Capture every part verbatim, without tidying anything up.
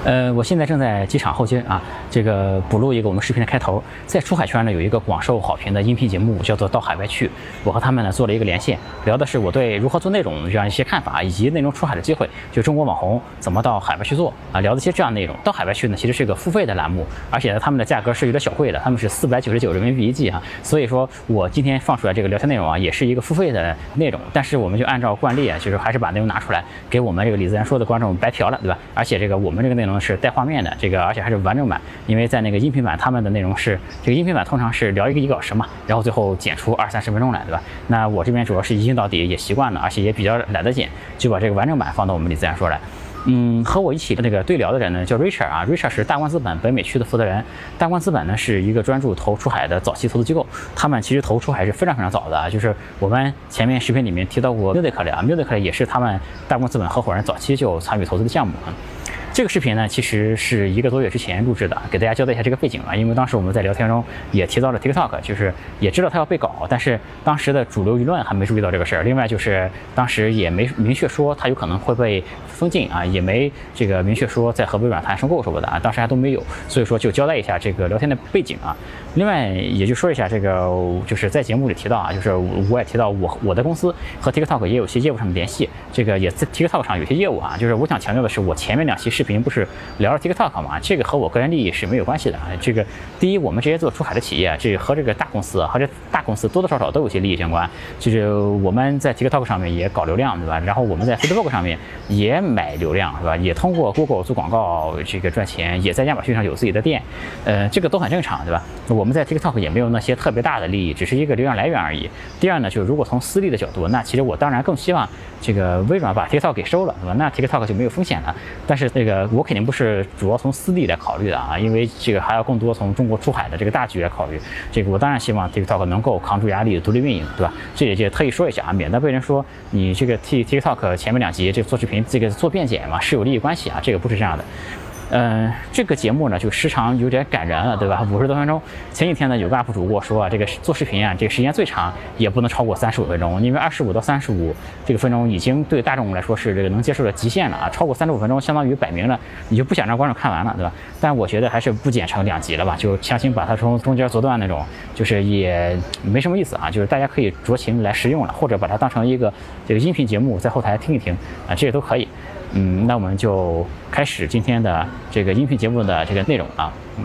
呃，我现在正在机场候机啊，这个补录一个我们视频的开头。在出海圈呢，有一个广受好评的音频节目，叫做《到海外去》。我和他们呢做了一个连线，聊的是我对如何做内容这样一些看法，以及内容出海的机会，就中国网红怎么到海外去做啊，聊的一些这样的内容。到海外去呢，其实是一个付费的栏目，而且呢，他们的价格是有点小贵的，他们是四百九十九人民币一季啊。所以说我今天放出来这个聊天内容啊，也是一个付费的内容，但是我们就按照惯例啊，就是还是把内容拿出来给我们这个李自然说的观众白嫖了，对吧？而且这个我们这个内容是带画面的，这个而且还是完整版，因为在那个音频版他们的内容是这个音频版通常是聊一个一个小时嘛，然后最后剪出二三十分钟来，对吧？那我这边主要是一镜到底，也习惯了，而且也比较懒得剪，就把这个完整版放到我们李自然说来。嗯，和我一起的那个对聊的人呢叫 Richard 啊 ，Richard 是大观资本北美区的负责人。大观资本呢是一个专注投出海的早期投资机构，他们其实投出海是非常非常早的啊，就是我们前面视频里面提到过 Musical.ly 啊 ，Musical.ly 也是他们大观资本合伙人早期就参与投资的项目啊。这个视频呢，其实是一个多月之前录制的，给大家交代一下这个背景啊。因为当时我们在聊天中也提到了 TikTok， 就是也知道它要被搞，但是当时的主流舆论还没注意到这个事儿。另外就是当时也没明确说它有可能会被封禁啊，也没这个明确说在和微软谈收购什么的啊，当时还都没有。所以说就交代一下这个聊天的背景啊。另外也就说一下这个，就是在节目里提到啊，就是我也提到我我的公司和 TikTok 也有些业务上的联系，这个也在 TikTok 上有些业务啊。就是我想强调的是，我前面两期视频不是聊了 TikTok 嘛，这个和我个人利益是没有关系的啊。这个第一，我们这些做出海的企业，这和这个大公司和这大公司多多少少都有些利益相关。就是我们在 TikTok 上面也搞流量，对吧？然后我们在 Facebook 上面也买流量，是吧？也通过 Google 做广告这个赚钱，也在亚马逊上有自己的店，呃，这个都很正常，对吧？我们在 TikTok 也没有那些特别大的利益，只是一个流量来源而已。第二呢，就是如果从私利的角度，那其实我当然更希望这个微软把 TikTok 给收了，对吧？那 TikTok 就没有风险了。但是这个我肯定不是主要从私利来考虑的啊，因为这个还要更多从中国出海的这个大局来考虑。这个我当然希望 TikTok 能够扛住压力，独立运营，对吧？这也就特意说一下啊，免得被人说你这个替 TikTok 前面两集这个做视频这个做辩解嘛，是有利益关系啊，这个不是这样的。嗯，这个节目呢就时长有点感人了，对吧？五十多分钟。前几天呢有个 U P 主跟我说啊，这个做视频啊，这个时间最长也不能超过三十五分钟，因为二十五到三十五这个分钟已经对大众来说是这个能接受的极限了啊。超过三十五分钟，相当于摆明了你就不想让观众看完了，对吧？但我觉得还是不剪成两集了吧，就强行把它从中间做断那种，就是也没什么意思啊。就是大家可以酌情来食用了，或者把它当成一个这个音频节目在后台听一听啊，这些都可以。嗯，那我们就开始今天的这个音频节目的这个内容啊。嗯、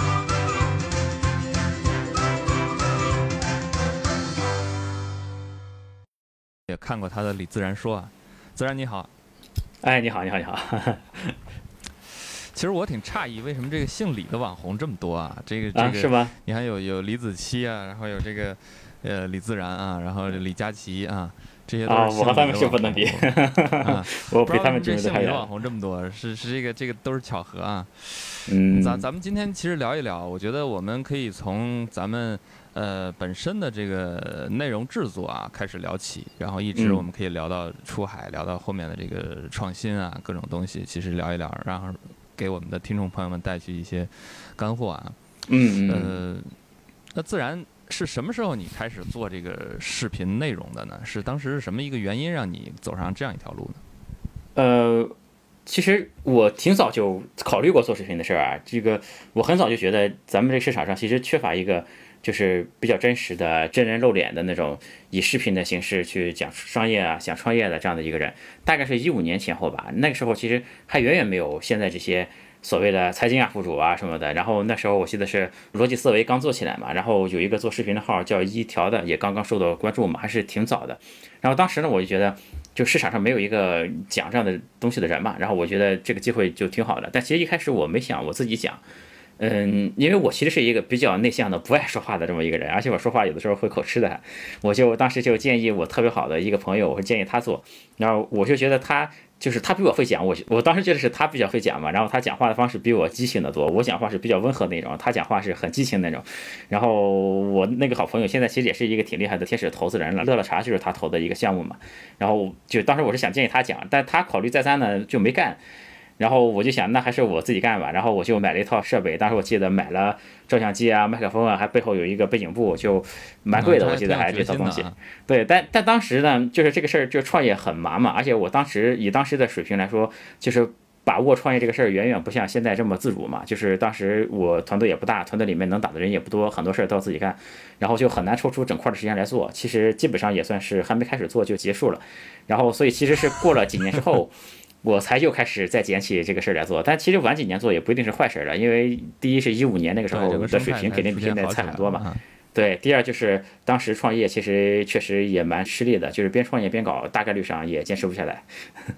也看过他的李自然说啊，自然你好， 哎，你好，你好，你好。 其实我挺诧异，为什么这个姓李的网红这么多啊？这个这个、 啊、是吗？ 你看有有李子柒啊，然后有这个呃李自然啊，然后李佳琦啊。这些都是啊，我和他们是不能比， 啊、 我比他们这姓李的网红这么多，是是这个这个都是巧合啊。 嗯， 咱咱们今天其实聊一聊，我觉得我们可以从咱们呃本身的这个内容制作啊开始聊起，然后一直我们可以聊到出海，嗯、聊到后面的这个创新啊各种东西，其实聊一聊，然后给我们的听众朋友们带去一些干货啊。 嗯嗯。 呃，那自然。是什么时候你开始做这个视频内容的呢？是当时是什么一个原因让你走上这样一条路呢？ 呃，其实我挺早就考虑过做视频的事儿啊。这个我很早就觉得咱们这个市场上其实缺乏一个就是比较真实的真人露脸的那种以视频的形式去讲商业啊、讲创业的这样的一个人。大概是一五年前后吧，那个时候其实还远远没有现在这些所谓的财经啊、副主啊什么的。然后那时候我记得是逻辑思维刚做起来嘛，然后有一个做视频的号叫一条的，也刚刚受到关注嘛，还是挺早的。然后当时呢，我就觉得就市场上没有一个讲这样的东西的人嘛，然后我觉得这个机会就挺好的。但其实一开始我没想我自己讲。嗯，因为我其实是一个比较内向的、不爱说话的这么一个人，而且我说话有的时候会口吃的，我就当时就建议我特别好的一个朋友，我会建议他做，然后我就觉得他就是他比我会讲，我我当时觉得是他比较会讲嘛，然后他讲话的方式比我激情的多，我讲话是比较温和那种，他讲话是很激情那种，然后我那个好朋友现在其实也是一个挺厉害的天使投资人了，乐乐茶就是他投的一个项目嘛，然后就当时我是想建议他讲，但他考虑再三呢就没干。然后我就想，那还是我自己干吧。然后我就买了一套设备，当时我记得买了照相机啊、麦克风啊，还背后有一个背景布，就蛮贵的。我记得还这套东西。对，但但当时呢，就是这个事儿就创业很麻嘛，而且我当时以当时的水平来说，就是把握创业这个事儿远远不像现在这么自主嘛，就是当时我团队也不大，团队里面能打的人也不多，很多事儿都要自己干，然后就很难抽出整块的时间来做。其实基本上也算是还没开始做就结束了，然后所以其实是过了几年之后。我才又开始再捡起这个事儿来做，但其实晚几年做也不一定是坏事了，因为第一是一五年那个时候的水平肯定比现在差很多嘛。对，第二就是当时创业其实确实也蛮吃力的，就是边创业边搞，大概率上也坚持不下来。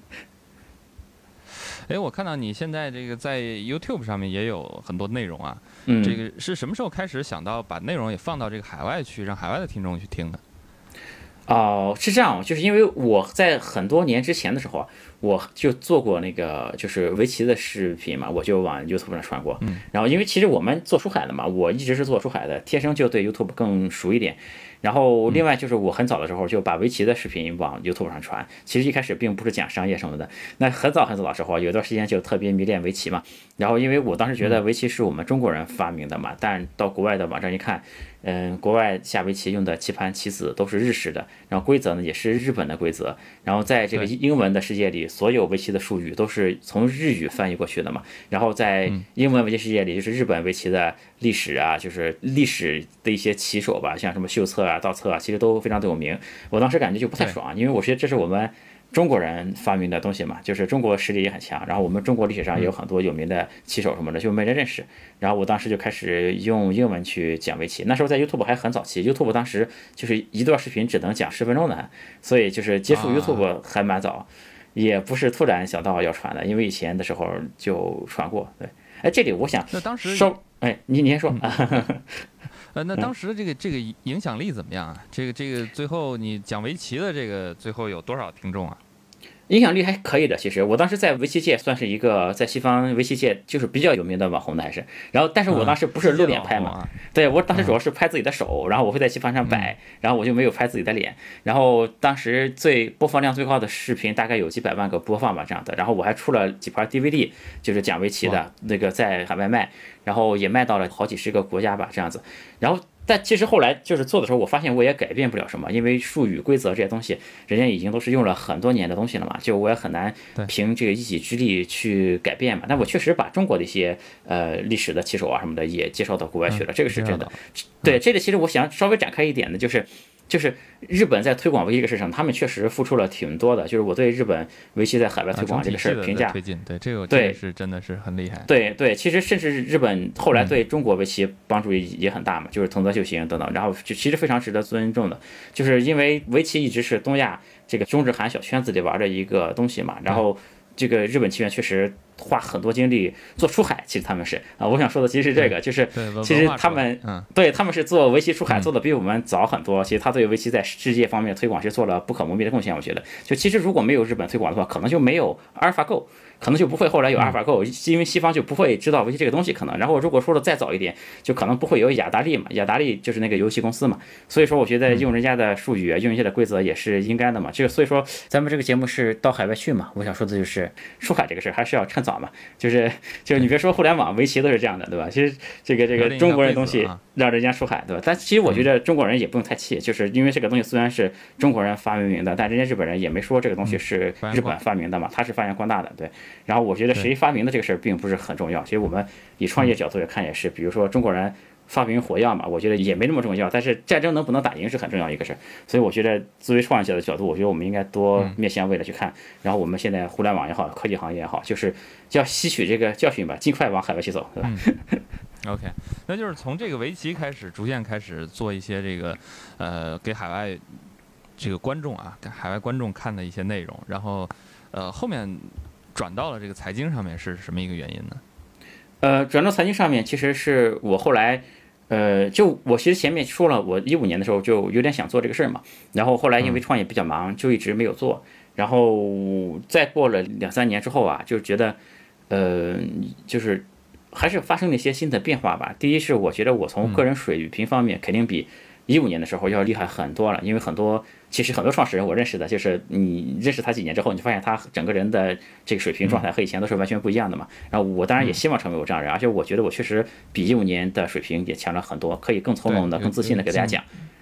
哎，我看到你现在这个在 YouTube 上面也有很多内容啊， 嗯， 这个是什么时候开始想到把内容也放到这个海外去，让海外的听众去听的？ 哦，是这样，就是因为我在很多年之前的时候，我就做过那个就是围棋的视频嘛，我就往 YouTube 上传过。 嗯， 然后因为其实我们做出海的嘛，我一直是做出海的，天生就对 YouTube 更熟一点。然后另外就是我很早的时候就把围棋的视频往 YouTube 上传，其实一开始并不是讲商业什么的。那很早很早的时候，有段时间就特别迷恋围棋嘛。然后因为我当时觉得围棋是我们中国人发明的嘛，但到国外的网站一看。嗯，国外下围棋用的棋盘棋子都是日式的，然后规则呢也是日本的规则，然后在这个英文的世界里，所有围棋的术语都是从日语翻译过去的嘛，然后在英文围棋世界里，就是日本围棋的历史啊，就是历史的一些棋手吧，像什么秀策啊、道策啊，其实都非常的有名。我当时感觉就不太爽，因为我觉得这是我们。中国人发明的东西嘛，就是中国实力也很强，然后我们中国历史上也有很多有名的棋手什么的，就没人认识。然后我当时就开始用英文去讲围棋，那时候在 YouTube 还很早期 ，YouTube 当时就是一段视频只能讲十分钟的，所以就是接触 YouTube 还蛮早，也不是突然想到要传的，因为以前的时候就传过。对，哎，这里我想那当时稍，哎，你你先说。 嗯呃，那当时这个这个影响力怎么样啊？这个这个最后你讲围棋的这个最后有多少听众啊？ 影响力还可以的，其实我当时在围棋界算是一个在西方围棋界就是比较有名的网红的，还是。然后，但是我当时不是露脸拍嘛，嗯、对我当时主要是拍自己的手，然后我会在棋盘上摆，嗯、然后我就没有拍自己的脸。然后当时最播放量最高的视频大概有几百万个播放吧这样的。然后我还出了几盘 D V D， 就是讲围棋的那个在海外卖，然后也卖到了好几十个国家吧这样子。然后。但其实后来就是做的时候，我发现我也改变不了什么，因为术语、规则这些东西，人家已经都是用了很多年的东西了嘛，就我也很难凭这个一己之力去改变嘛。但我确实把中国的一些呃历史的棋手啊什么的也介绍到国外去了，这个是真的。对，这个其实我想稍微展开一点的，就是。就是日本在推广围棋这个事上，他们确实付出了挺多的。就是我对日本围棋在海外推广这个事儿评价， 推进，对这个对是真的是很厉害。 对对，其实甚至日本后来对中国围棋帮助也很大嘛，就是藤泽秀行等等，然后就其实非常值得尊重的，就是因为围棋一直是东亚这个中日韩小圈子里玩的一个东西嘛，然后这个日本棋院确实。花很多精力做出海，其实他们是啊，我想说的其实是这个，就是其实他们对他们是做围棋出海做的比我们早很多。其实他对围棋在世界方面推广是做了不可磨灭的贡献。我觉得，就其实如果没有日本推广的话，可能就没有阿尔法 Go， 可能就不会后来有阿尔法 Go， 因为西方就不会知道围棋这个东西可能。然后如果说的再早一点，就可能不会有雅达利嘛，雅达利就是那个游戏公司嘛。所以说，我觉得用人家的术语、用人家的规则也是应该的嘛。这个所以说，咱们这个节目是到海外去嘛，我想说的就是出海这个事还是要趁早嘛，就是。就是你别说互联网围棋都是这样的，对吧？其实这个这个中国人东西让人家出海，对吧？但其实我觉得中国人也不用太气，就是因为这个东西虽然是中国人发明的，但人家日本人也没说这个东西是日本发明的嘛，他是发扬光大的，对。然后我觉得谁发明的这个事儿并不是很重要，其实我们以创业角度来看也是，比如说中国人。发明火药嘛，我觉得也没那么重要，但是战争能不能打赢是很重要一个事儿，所以我觉得作为创业者的角度，我觉得我们应该多面向未来去看。然后我们现在互联网也好，科技行业也好，就是要吸取这个教训吧，尽快往海外去走，对吧？ 嗯、OK， 那就是从这个围棋开始，逐渐开始做一些这个呃给海外这个观众啊，给海外观众看的一些内容，然后呃后面转到了这个财经上面是什么一个原因呢？ 呃，转到财经上面，其实是我后来。呃，就我其实前面说了，我一五年的时候就有点想做这个事儿嘛，然后后来因为创业比较忙，就一直没有做。然后再过了两三年之后啊，就觉得，呃，就是还是发生了一些新的变化吧。第一是我觉得我从个人水平方面肯定比一五年的时候要厉害很多了，因为很多其实很多创始人我认识的，就是你认识他几年之后，你就发现他整个人的这个水平状态和以前都是完全不一样的嘛。然后我当然也希望成为我这样人，而且我觉得我确实比一五年的水平也强了很多，可以更从容的、更自信的给大家讲。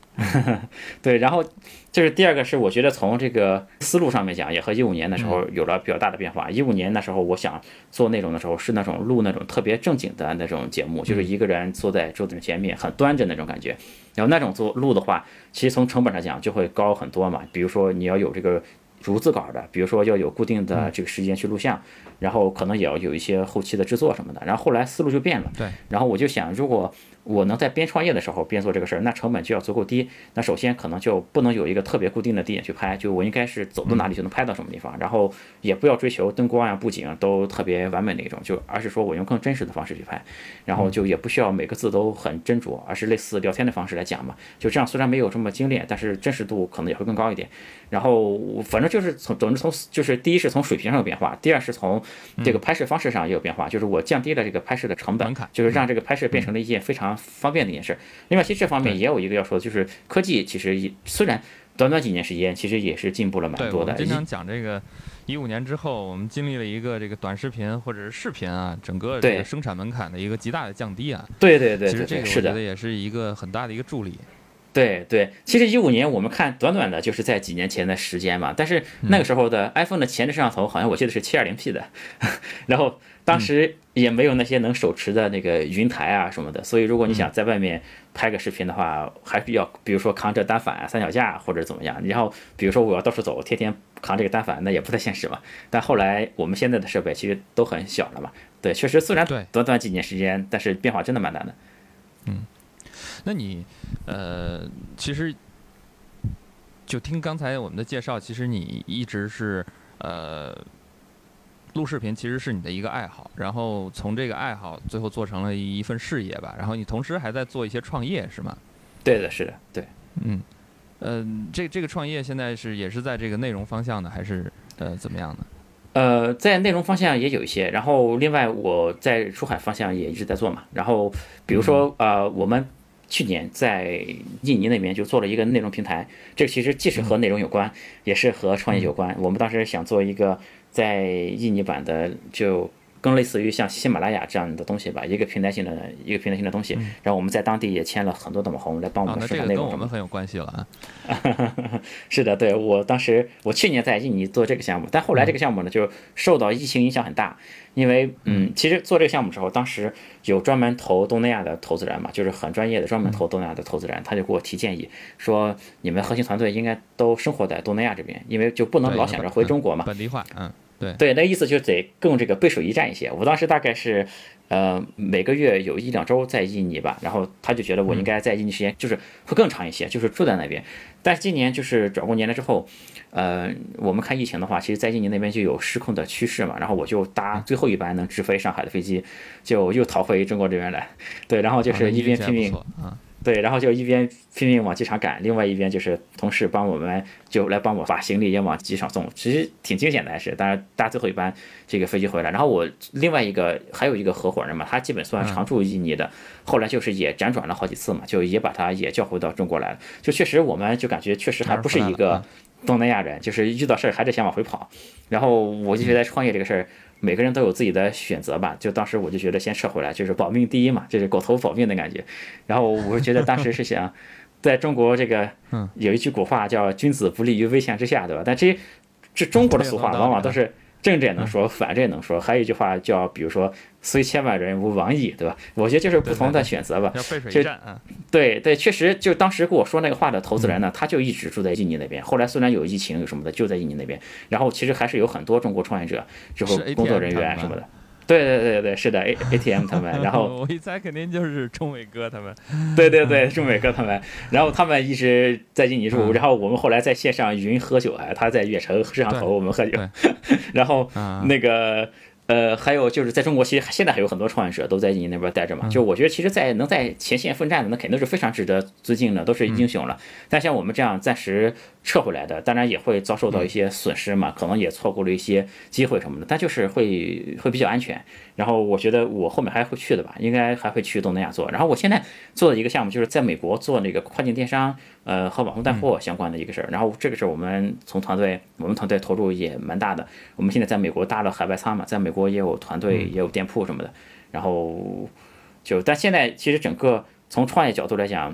对，然后就是第二个是我觉得从这个思路上面讲，也和一五年的时候有了比较大的变化。一五年那时候我想做内容的时候是那种录那种特别正经的那种节目，就是一个人坐在桌子前面很端着那种感觉。然后那种做录的话，其实从成本上讲就会高很多嘛。比如说你要有这个逐字稿的，比如说要有固定的这个时间去录像，然后可能也要有一些后期的制作什么的。然后后来思路就变了， 对。 然后我就想，如果我能在边创业的时候边做这个事儿，那成本就要足够低。那首先可能就不能有一个特别固定的地点去拍，就我应该是走到哪里就能拍到什么地方，然后也不要追求灯光啊、布景都特别完美那种，就而是说我用更真实的方式去拍，然后就也不需要每个字都很斟酌，而是类似聊天的方式来讲嘛。就这样，虽然没有这么精炼，但是真实度可能也会更高一点。然后反正就是从总之从就是第一是从水平上有变化，第二是从这个拍摄方式上也有变化，就是我降低了这个拍摄的成本，就是让这个拍摄变成了一件非常方便的一件事。另外，其实这方面也有一个要说的，就是科技其实也虽然短短几年时间，其实也是进步了蛮多的。 对，我们经常讲这个一五年之后，我们经历了一个这个短视频或者是视频啊，整个这个生产门槛的一个极大的降低啊。 对对对对， 其实这个我觉得也是一个很大的一个助力。 对对，其实一五年我们看短短的就是在几年前的时间嘛，但是那个时候的 iPhone 的前置摄像头好像我记得是 七二零P 的，然后当时也没有那些能手持的那个云台啊什么的，所以如果你想在外面拍个视频的话，还是要比如说扛着单反、三脚架或者怎么样，然后比如说我要到处走，天天扛这个单反，那也不太现实嘛。但后来我们现在的设备其实都很小了嘛，对，确实虽然短短几年时间，但是变化真的蛮大的。 嗯。那你，呃，其实就听刚才我们的介绍，其实你一直是呃录视频，其实是你的一个爱好，然后从这个爱好最后做成了一份事业吧，然后你同时还在做一些创业，是吗？ 对的，是的，对， 嗯，呃，这这个创业现在是也是在这个内容方向的，还是呃怎么样的？ 呃，在内容方向也有一些，然后另外我在出海方向也一直在做嘛，然后比如说呃我们。去年在印尼那边就做了一个内容平台，这个其实既是和内容有关，也是和创业有关。我们当时想做一个在印尼版的，就更类似于像喜马拉雅这样的东西吧，一个平台性的一个平台性的东西。然后我们在当地也签了很多的网红来帮我们生产内容。 哦，那这个跟我们很有关系了啊。 是的，对，我当时我去年在印尼做这个项目，但后来这个项目呢就受到疫情影响很大。因为嗯，其实做这个项目的时候，当时有专门投东南亚的投资人嘛，就是很专业的专门投东南亚的投资人，他就给我提建议说，你们核心团队应该都生活在东南亚这边，因为就不能老想着回中国嘛。 本地化，嗯，对对，那意思就得更这个背水一战一些。我当时大概是呃每个月有一两周在印尼吧，然后他就觉得我应该在印尼时间就是会更长一些，就是住在那边。但是今年就是转过年了之后，呃，我们看疫情的话，其实在印尼那边就有失控的趋势嘛，然后我就搭最后一班能直飞上海的飞机，就又逃回中国这边来。对，然后就是一边拼命，对，然后就一边拼命往机场赶，另外一边就是同事帮我们就来帮我把行李也往机场送，其实挺惊险的还是，当然搭最后一班这个飞机回来。然后我另外一个还有一个合伙人嘛，他基本算常驻印尼的，后来就是也辗转了好几次嘛，就也把他也叫回到中国来了。就确实我们就感觉确实还不是一个东南亚人，就是遇到事儿还是想往回跑。然后我就觉得创业这个事儿，每个人都有自己的选择吧，就当时我就觉得先撤回来，就是保命第一嘛，就是狗头保命的感觉。然后我就觉得当时是想，在中国这个有一句古话叫君子不立于危墙之下，对吧？但这这中国的俗话往往都是正着也能说，反着也能说。还有一句话叫，比如说虽千万人吾往矣，对吧？我觉得就是不同的选择吧。 要背水一战啊！ 对对，确实，就当时跟我说那个话的投资人呢，他就一直住在印尼那边。后来虽然有疫情有什么的，就在印尼那边。然后其实还是有很多中国创业者，之后工作人员什么的。对对对对，是的 ，A A T M 他们，然后我一猜肯定就是钟伟哥他们。 对对对，钟伟哥他们，然后他们一直在印尼住，然后我们后来在线上云喝酒啊，他在远程摄像头我们喝酒，然后那个。呃，还有就是在中国，其实现在还有很多创业者都在印尼那边待着嘛。就我觉得，其实，在能在前线奋战的，那肯定是非常值得尊敬的，都是英雄了。但像我们这样暂时撤回来的，当然也会遭受到一些损失嘛，可能也错过了一些机会什么的。但就是会会比较安全。然后我觉得我后面还会去的吧，应该还会去东南亚做。然后我现在做的一个项目就是在美国做那个跨境电商，呃，和网红带货相关的一个事儿。然后这个事儿我们从团队，我们团队投入也蛮大的。我们现在在美国搭了海外仓嘛，在美国也有团队，也有店铺什么的。然后就，但现在其实整个从创业角度来讲，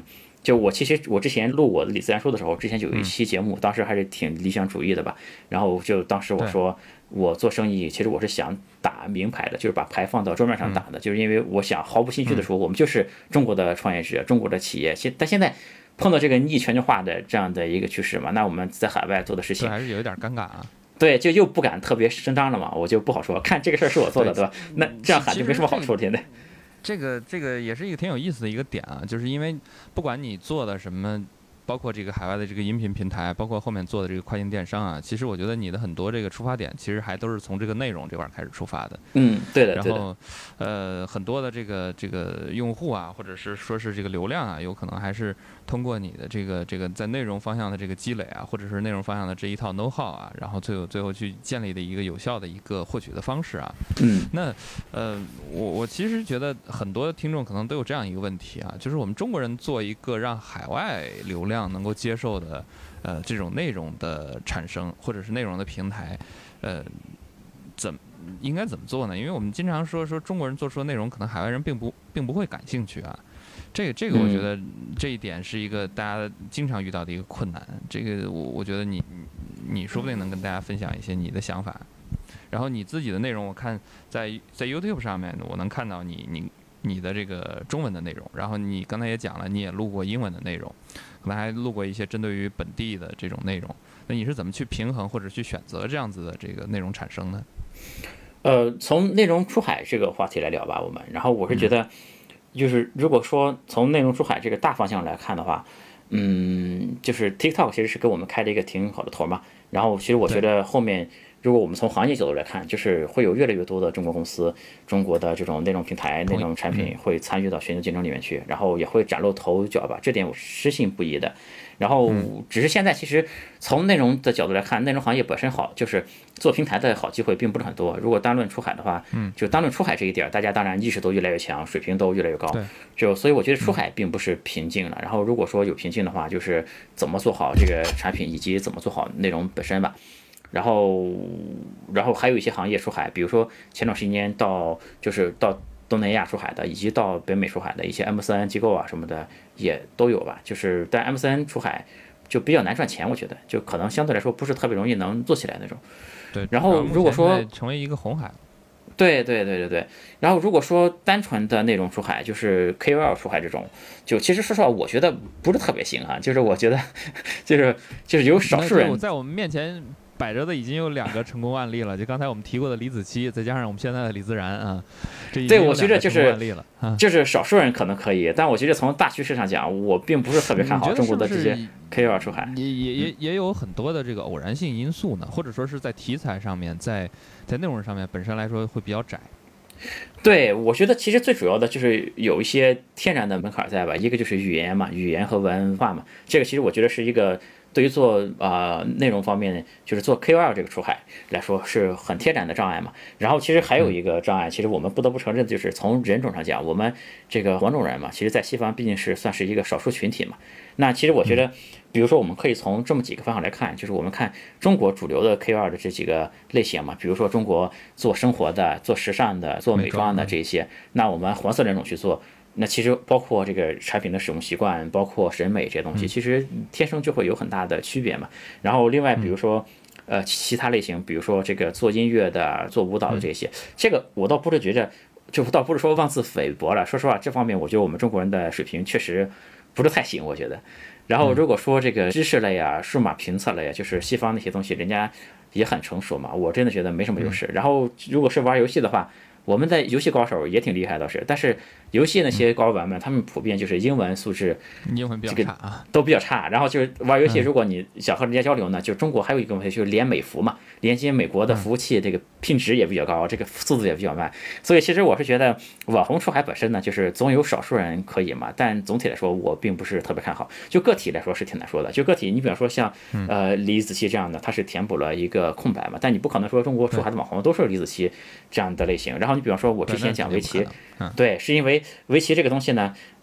就我其实我之前录我的李自然说的时候，之前就有一期节目，当时还是挺理想主义的吧。然后就当时我说，我做生意其实我是想打名牌的，就是把牌放到桌面上打的，就是因为我想毫不心虚的说，我们就是中国的创业者，中国的企业。现但现在碰到这个逆全球化的这样的一个趋势嘛，那我们在海外做的事情还是有一点尴尬啊。 对，就又不敢特别声张了嘛，我就不好说，看这个事儿是我做的，对吧？那这样喊就没什么好处，现在。 这个这个也是一个挺有意思的一个点啊，就是因为不管你做的什么，包括这个海外的这个音频平台，包括后面做的这个跨境电商啊，其实我觉得你的很多这个出发点，其实还都是从这个内容这块开始出发的。 嗯，对的。 然后，呃，很多的这个这个用户啊，或者是说是这个流量啊，有可能还是通过你的这个这个在内容方向的这个积累啊，或者是内容方向的这一套 know how 啊，然后最后最后去建立的一个有效的一个获取的方式啊。 嗯。 那呃，我我其实觉得很多听众可能都有这样一个问题啊，就是我们中国人做一个让海外流量能够接受的呃这种内容的产生，或者是内容的平台，呃，怎么应该怎么做呢？因为我们经常说说中国人做出的内容，可能海外人并不并不会感兴趣啊。这个这个，我觉得这一点是一个大家经常遇到的一个困难。这个我我觉得你你说不定能跟大家分享一些你的想法。然后你自己的内容，我看在在 YouTube 上面，我能看到你你你的这个中文的内容。然后你刚才也讲了，你也录过英文的内容，可能还录过一些针对于本地的这种内容。那你是怎么去平衡或者去选择这样子的这个内容产生呢？ 呃，从内容出海这个话题来聊吧，我们。然后我是觉得，就是如果说从内容出海这个大方向来看的话，嗯，就是 TikTok 其实是给我们开了一个挺好的头嘛。然后其实我觉得后面，如果我们从行业角度来看，就是会有越来越多的中国公司、中国的这种内容平台、内容产品会参与到全球竞争里面去，然后也会崭露头角吧，这点我深信不疑的。然后只是现在其实从内容的角度来看，内容行业本身好，就是做平台的好机会并不是很多。如果单论出海的话，就单论出海这一点，大家当然意识都越来越强，水平都越来越高。就所以我觉得出海并不是瓶颈了。然后如果说有瓶颈的话，就是怎么做好这个产品，以及怎么做好内容本身吧。然后，然后还有一些行业出海，比如说前段时间到就是到东南亚出海的，以及到北美出海的一些 M C N 机构啊什么的也都有吧。就是但 M C N 出海就比较难赚钱，我觉得就可能相对来说不是特别容易能做起来那种。 对。 然后如果说成为一个红海， 对对对对对。然后如果说单纯的内容出海，就是 K O L 出海这种，就其实说实话，我觉得不是特别行啊。就是我觉得，就是就是有少数人在我们面前摆着的已经有两个成功案例了，就刚才我们提过的李子柒，再加上我们现在的李自然啊，这已经有两个成功案例了。 对，我觉得就是、啊、就是少数人可能可以，但我觉得从大趋势上讲，我并不是特别看好中国的这些 K O L 出海。 也也也也有很多的这个偶然性因素呢，或者说是在题材上面，在在内容上面本身来说会比较窄。 对，我觉得其实最主要的就是有一些天然的门槛在吧，一个就是语言嘛，语言和文化嘛，这个其实我觉得是一个。对于做啊、呃、内容方面，就是做 K O L 这个出海来说是很天然的障碍嘛。然后其实还有一个障碍，其实我们不得不承认，就是从人种上讲，我们这个黄种人嘛，其实在西方毕竟是算是一个少数群体嘛。那其实我觉得，比如说我们可以从这么几个方向来看，就是我们看中国主流的 K O L 的这几个类型嘛，比如说中国做生活的、做时尚的、做美妆的这些，那我们黄色人种去做。那其实包括这个产品的使用习惯，包括审美这些东西，其实天生就会有很大的区别嘛。然后另外比如说，呃，其他类型，比如说这个做音乐的、做舞蹈的这些，这个我倒不是觉着，就倒不是说妄自菲薄了。说实话，这方面我觉得我们中国人的水平确实不是太行，我觉得。然后如果说这个知识类啊、数码评测类啊，就是西方那些东西，人家也很成熟嘛，我真的觉得没什么优势。然后如果是玩游戏的话，我们的游戏高手也挺厉害倒是，但是游戏那些高玩们，他们普遍就是英文素质， 英文比较差啊， 都比较差。然后就是玩游戏，如果你想和人家交流呢，就中国还有一个问题就是连美服嘛，连接美国的服务器，这个品质也比较高，这个速度也比较慢。所以其实我是觉得网红出海本身呢，就是总有少数人可以嘛，但总体来说我并不是特别看好。就个体来说是挺难说的，就个体，你比方说像呃李子柒这样的，他是填补了一个空白嘛，但你不可能说中国出海的网红都是李子柒这样的类型。然后你比方说我之前讲围棋，对，是因为围棋这个东西呢，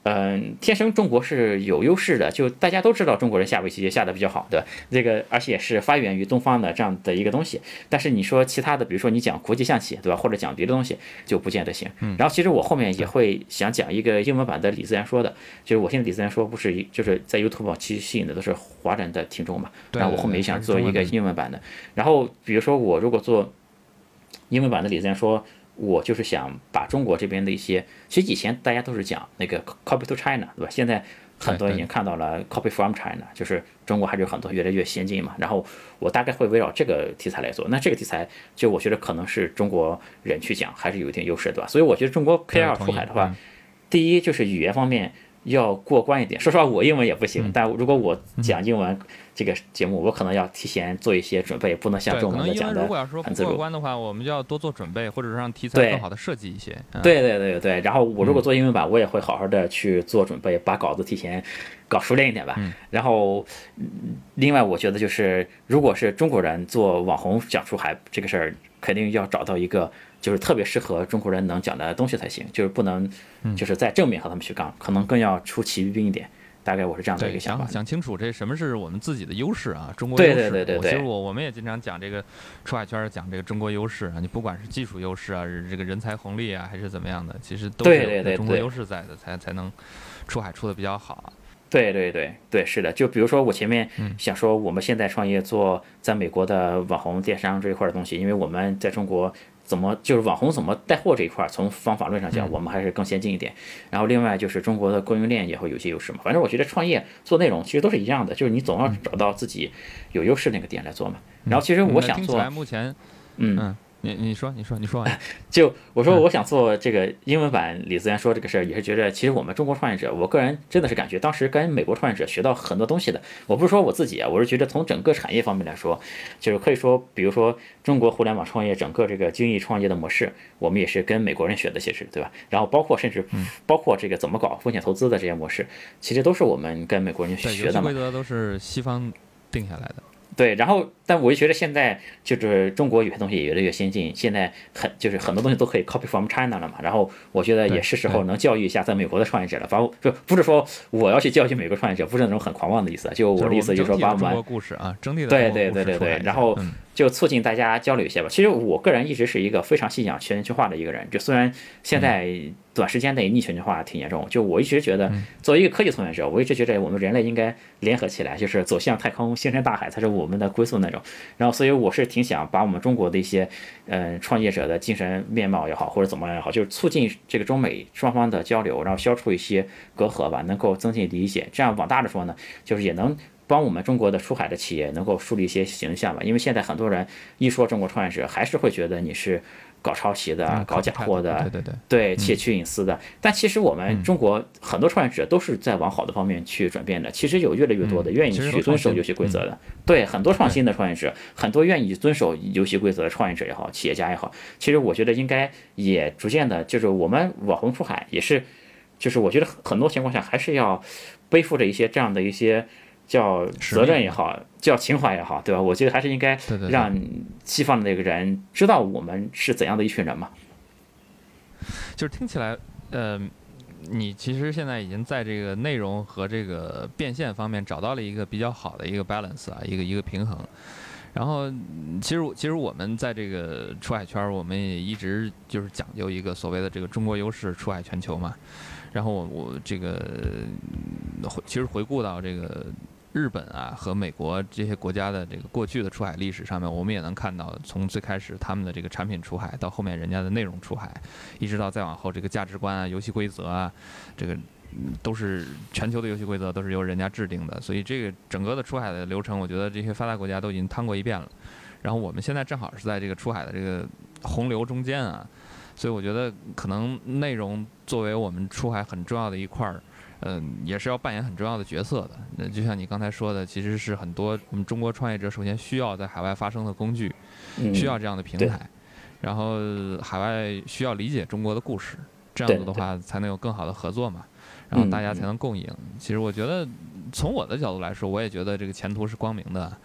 嗯，天生中国是有优势的，就大家都知道中国人下围棋下的比较好，对吧？这个而且是发源于东方的这样的一个东西。但是你说其他的，比如说你讲国际象棋，对吧？或者讲别的东西，就不见得行。然后其实我后面也会想讲一个英文版的李自然说的，就是我现在李自然说不是就是在 YouTube 其实吸引的都是华人的听众嘛，然后我后面也想做一个英文版的。然后比如说我如果做英文版的李自然说。我就是想把中国这边的一些，其实以前大家都是讲那个 copy to China， 对吧？现在很多人已经看到了 copy from China， 就是中国还是有很多越来越先进嘛。然后我大概会围绕这个题材来做。那这个题材就我觉得可能是中国人去讲还是有一定优势，对吧？所以我觉得中国 K 二出海的话，第一就是语言方面要过关一点。说实话，我英文也不行，但如果我讲英文这个节目，我可能要提前做一些准备，不能像中文的讲的如果要说不过关的话，我们就要多做准备，或者让题材更好的设计一些。 对对对对。然后我如果做英文版，我也会好好的去做准备，把稿子提前搞熟练一点吧。然后另外我觉得就是，如果是中国人做网红讲出海这个事儿，肯定要找到一个就是特别适合中国人能讲的东西才行，就是不能就是在正面和他们去杠，可能更要出奇兵一点。大概我是这样的一个想法。 想想清楚这什么是我们自己的优势啊，中国优势。 对对对对对。 其实我我们也经常讲这个出海圈讲这个中国优势啊，你不管是技术优势啊，这个人才红利啊，还是怎么样的，其实都是有中国优势在的，才才能出海出的比较好。 对对对对，是的。就比如说我前面想说，我们现在创业做在美国的网红电商这一块的东西，因为我们在中国。怎么就是网红怎么带货这一块，从方法论上讲，我们还是更先进一点。然后另外就是中国的供应链也会有些优势嘛。反正我觉得创业做内容其实都是一样的，就是你总要找到自己有优势那个点来做嘛。然后其实我想做， 目前， 嗯。 你你说你说你说完， 就我说我想做这个英文版李自然说这个事儿，也是觉得其实我们中国创业者，我个人真的是感觉当时跟美国创业者学到很多东西的。我不是说我自己啊，我是觉得从整个产业方面来说，就是可以说，比如说中国互联网创业整个这个精益创业的模式，我们也是跟美国人学的，其实对吧？然后包括甚至包括这个怎么搞风险投资的这些模式，其实都是我们跟美国人学的嘛。 规则都是西方定下来的。 对，然后但我就觉得现在就是中国有些东西也越来越先进，现在很就是很多东西都可以 copy from China 了嘛。然后我觉得也是时候能教育一下在美国的创业者了。反正不不是说我要去教育美国创业者，不是那种很狂妄的意思。就我的意思就是说把我们中国故事啊，整体的对对对对对，然后就促进大家交流一些吧。其实我个人一直是一个非常信仰全球化的一个人，就虽然现在短时间内逆全球化挺严重，就我一直觉得作为一个科技从业者，我一直觉得我们人类应该联合起来，就是走向太空、星辰大海才是我们的归宿那种。然后所以我是挺想把我们中国的一些嗯创业者的精神面貌也好，或者怎么样也好，就是促进这个中美双方的交流，然后消除一些隔阂吧，能够增进理解。这样往大的说呢，就是也能帮我们中国的出海的企业能够树立一些形象吧。因为现在很多人一说中国创业者，还是会觉得你是搞抄袭的、 嗯、 搞假货的， 对对对， 对窃取隐私的、嗯。但其实我们中国很多创业者都是在往好的方面去转变的。其实有越来越多的愿意去遵守游戏规则的，嗯、对很多创新的创业者，很多愿意遵守游戏规则的创业者也好，企业家也好，其实我觉得应该也逐渐的，就是我们网红出海也是，就是我觉得很多情况下还是要背负着一些这样的一些。叫责任也好，叫情怀也好，对吧？我觉得还是应该让西方的那个人知道我们是怎样的一群人嘛。 就是听起来，呃，你其实现在已经在这个内容和这个变现方面找到了一个比较好的一个 balance 啊，一个一个平衡。然后，其实其实我们在这个出海圈，我们也一直就是讲究一个所谓的这个中国优势，出海全球嘛。然后我我这个其实回顾到这个日本啊和美国这些国家的这个过去的出海历史上面，我们也能看到，从最开始他们的这个产品出海，到后面人家的内容出海，一直到再往后这个价值观啊、游戏规则啊，这个都是全球的游戏规则都是由人家制定的。所以这个整个的出海的流程，我觉得这些发达国家都已经趟过一遍了。然后我们现在正好是在这个出海的这个洪流中间啊。所以我觉得可能内容作为我们出海很重要的一块儿，嗯、呃，也是要扮演很重要的角色的。那就像你刚才说的，其实是很多我们中国创业者首先需要在海外发声的工具， 嗯、 需要这样的平台，然后海外需要理解中国的故事，这样子的话才能有更好的合作嘛，然后大家才能共赢。其实我觉得从我的角度来说，我也觉得这个前途是光明的。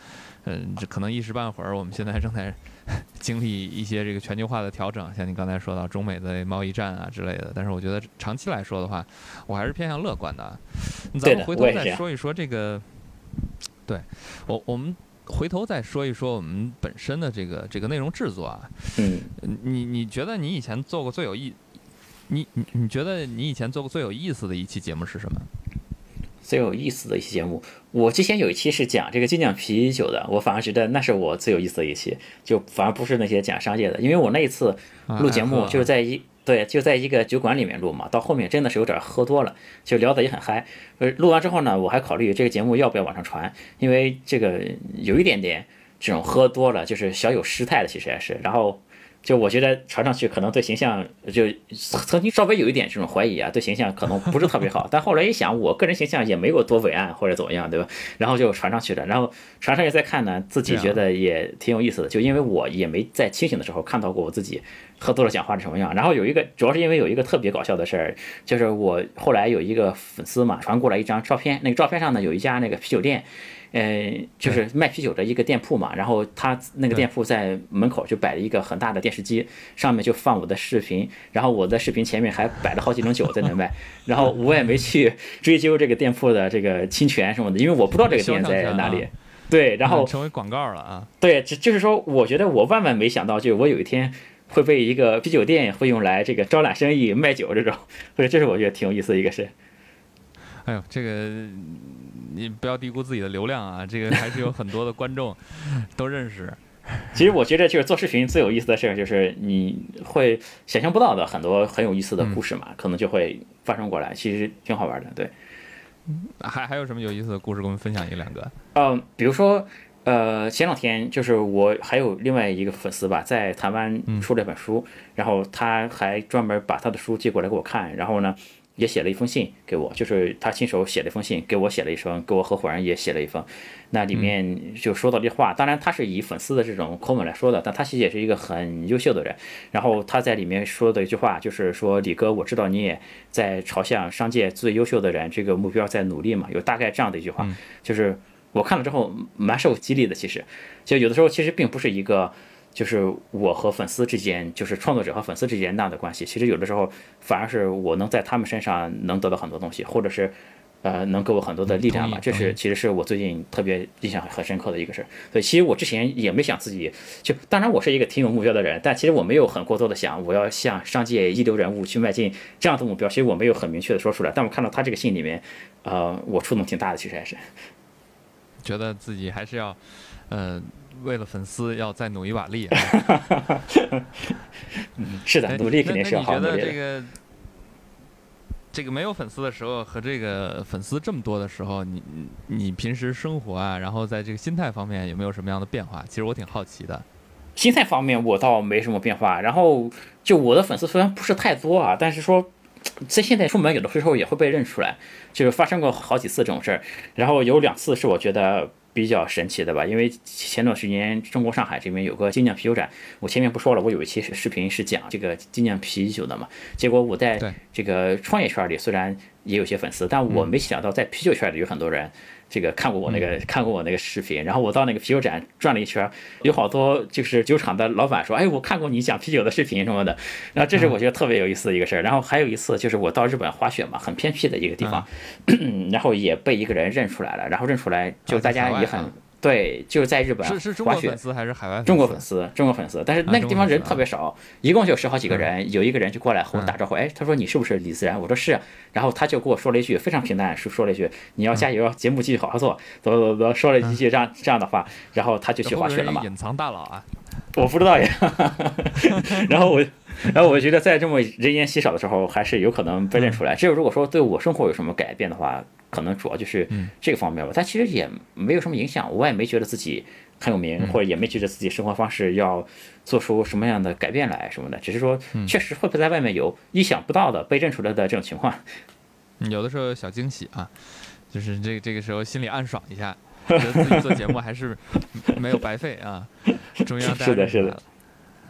嗯，这可能一时半会儿，我们现在正在经历一些这个全球化的调整，像你刚才说到中美的贸易战啊之类的。但是我觉得长期来说的话，我还是偏向乐观的。咱们回头再说一说这个，对我我们回头再说一说我们本身的这个这个内容制作啊。 嗯， 你你觉得你以前做过最有意，你你你觉得你以前做过最有意思的一期节目是什么？ 最有意思的一期节目，我之前有一期是讲这个精酿啤酒的，我反而觉得那是我最有意思的一期，就反而不是那些讲商业的，因为我那一次录节目就是在一对就在一个酒馆里面录嘛，到后面真的是有点喝多了，就聊得也很嗨。呃，录完之后呢，我还考虑这个节目要不要往上传，因为这个有一点点这种喝多了就是小有失态的，其实也是，然后。就我觉得传上去可能对形象就曾经稍微有一点这种怀疑啊，对形象可能不是特别好。但后来一想，我个人形象也没有多伟岸或者怎么样，对吧？然后就传上去了，然后传上去再看呢，自己觉得也挺有意思的。就因为我也没在清醒的时候看到过我自己喝多了讲话是什么样。然后有一个主要是因为有一个特别搞笑的事儿，就是我后来有一个粉丝嘛传过来一张照片，那个照片上呢有一家那个啤酒店。呃，就是卖啤酒的一个店铺嘛，然后他那个店铺在门口就摆了一个很大的电视机，上面就放我的视频，然后我的视频前面还摆了好几种酒在那卖，然后我也没去追究这个店铺的这个侵权什么的，因为我不知道这个店在哪里。对，然后成为广告了啊。 对，就是说，我觉得我万万没想到，就我有一天会被一个啤酒店会用来这个招揽生意、卖酒这种，所以这是我觉得挺有意思的一个事。 哎呦，这个你不要低估自己的流量啊！这个还是有很多的观众都认识。 其实我觉得就是做视频最有意思的事儿，就是你会想象不到的很多很有意思的故事嘛，嗯、可能就会发生过来，其实挺好玩的。对， 还还有什么有意思的故事，跟我们分享一两个？ 嗯，比如说，呃，前两天就是我还有另外一个粉丝吧，在台湾出了一本书，嗯、然后他还专门把他的书寄过来给我看，然后呢。也写了一封信给我，就是他亲手写了一封信给我写了一封，给我合伙人也写了一封。那里面就说到这话，当然他是以粉丝的这种口吻来说的，但他其实也是一个很优秀的人。然后他在里面说的一句话就是说：“李哥，我知道你也在朝向商界最优秀的人这个目标在努力嘛。”有大概这样的一句话，就是我看了之后蛮受激励的。其实，就有的时候其实并不是一个。就是我和粉丝之间，就是创作者和粉丝之间那样的关系，其实有的时候反而是我能在他们身上能得到很多东西，或者是，呃，能给我很多的力量吧。这是其实是我最近特别印象很深刻的一个事儿。所以其实我之前也没想自己就，当然我是一个挺有目标的人，但其实我没有很过多的想我要向商界一流人物去迈进这样的目标，其实我没有很明确的说出来。但我看到他这个信里面，呃，我触动挺大的，其实还是觉得自己还是要，呃。为了粉丝要再努一把力、 啊，是的，努力肯定是要好努力的。 那你觉得这个这个没有粉丝的时候和这个粉丝这么多的时候，你你平时生活啊，然后在这个心态方面有没有什么样的变化？其实我挺好奇的。 心态方面我倒没什么变化，然后就我的粉丝虽然不是太多啊，但是说在现在出门有的时候也会被认出来，就是发生过好几次这种事儿，然后有两次是我觉得。比较神奇的吧，因为前段时间中国上海这边有个精酿啤酒展，我前面不说了，我有一期视频是讲这个精酿啤酒的嘛，结果我在这个创业圈里虽然也有些粉丝，但我没想到在啤酒圈里有很多人这个看过我那个、嗯、看过我那个视频，然后我到那个啤酒展转了一圈，有好多就是酒厂的老板说，哎，我看过你讲啤酒的视频什么的，然后这是我觉得特别有意思的一个事儿。然后还有一次就是我到日本滑雪嘛，很偏僻的一个地方，嗯、然后也被一个人认出来了，然后认出来就大家也很。对，就是在日本滑雪。 是是中国粉丝还是海外粉丝？ 中国粉丝，中国粉丝。但是那个地方人特别少，一共就十好几个人。有一个人就过来和我打招呼，哎，他说你是不是李自然？我说是。然后他就跟我说了一句非常平淡，说说了一句你要加油，节目继续好好做，怎么怎么怎么，说了一句这样这样的话，然后他就去滑雪了嘛。 隐藏大佬啊！ 我不知道呀。然后我。然后我觉得在这么人烟稀少的时候，还是有可能被认出来。只有如果说对我生活有什么改变的话，可能主要就是这个方面吧。但其实也没有什么影响，我也没觉得自己很有名，或者也没觉得自己生活方式要做出什么样的改变来什么的。只是说，确实会不会在外面有意想不到的被认出来的这种情况。 有的时候小惊喜啊，就是这这个时候心里暗爽一下，觉得自己做节目还是没有白费啊，终于让大家是的，是的。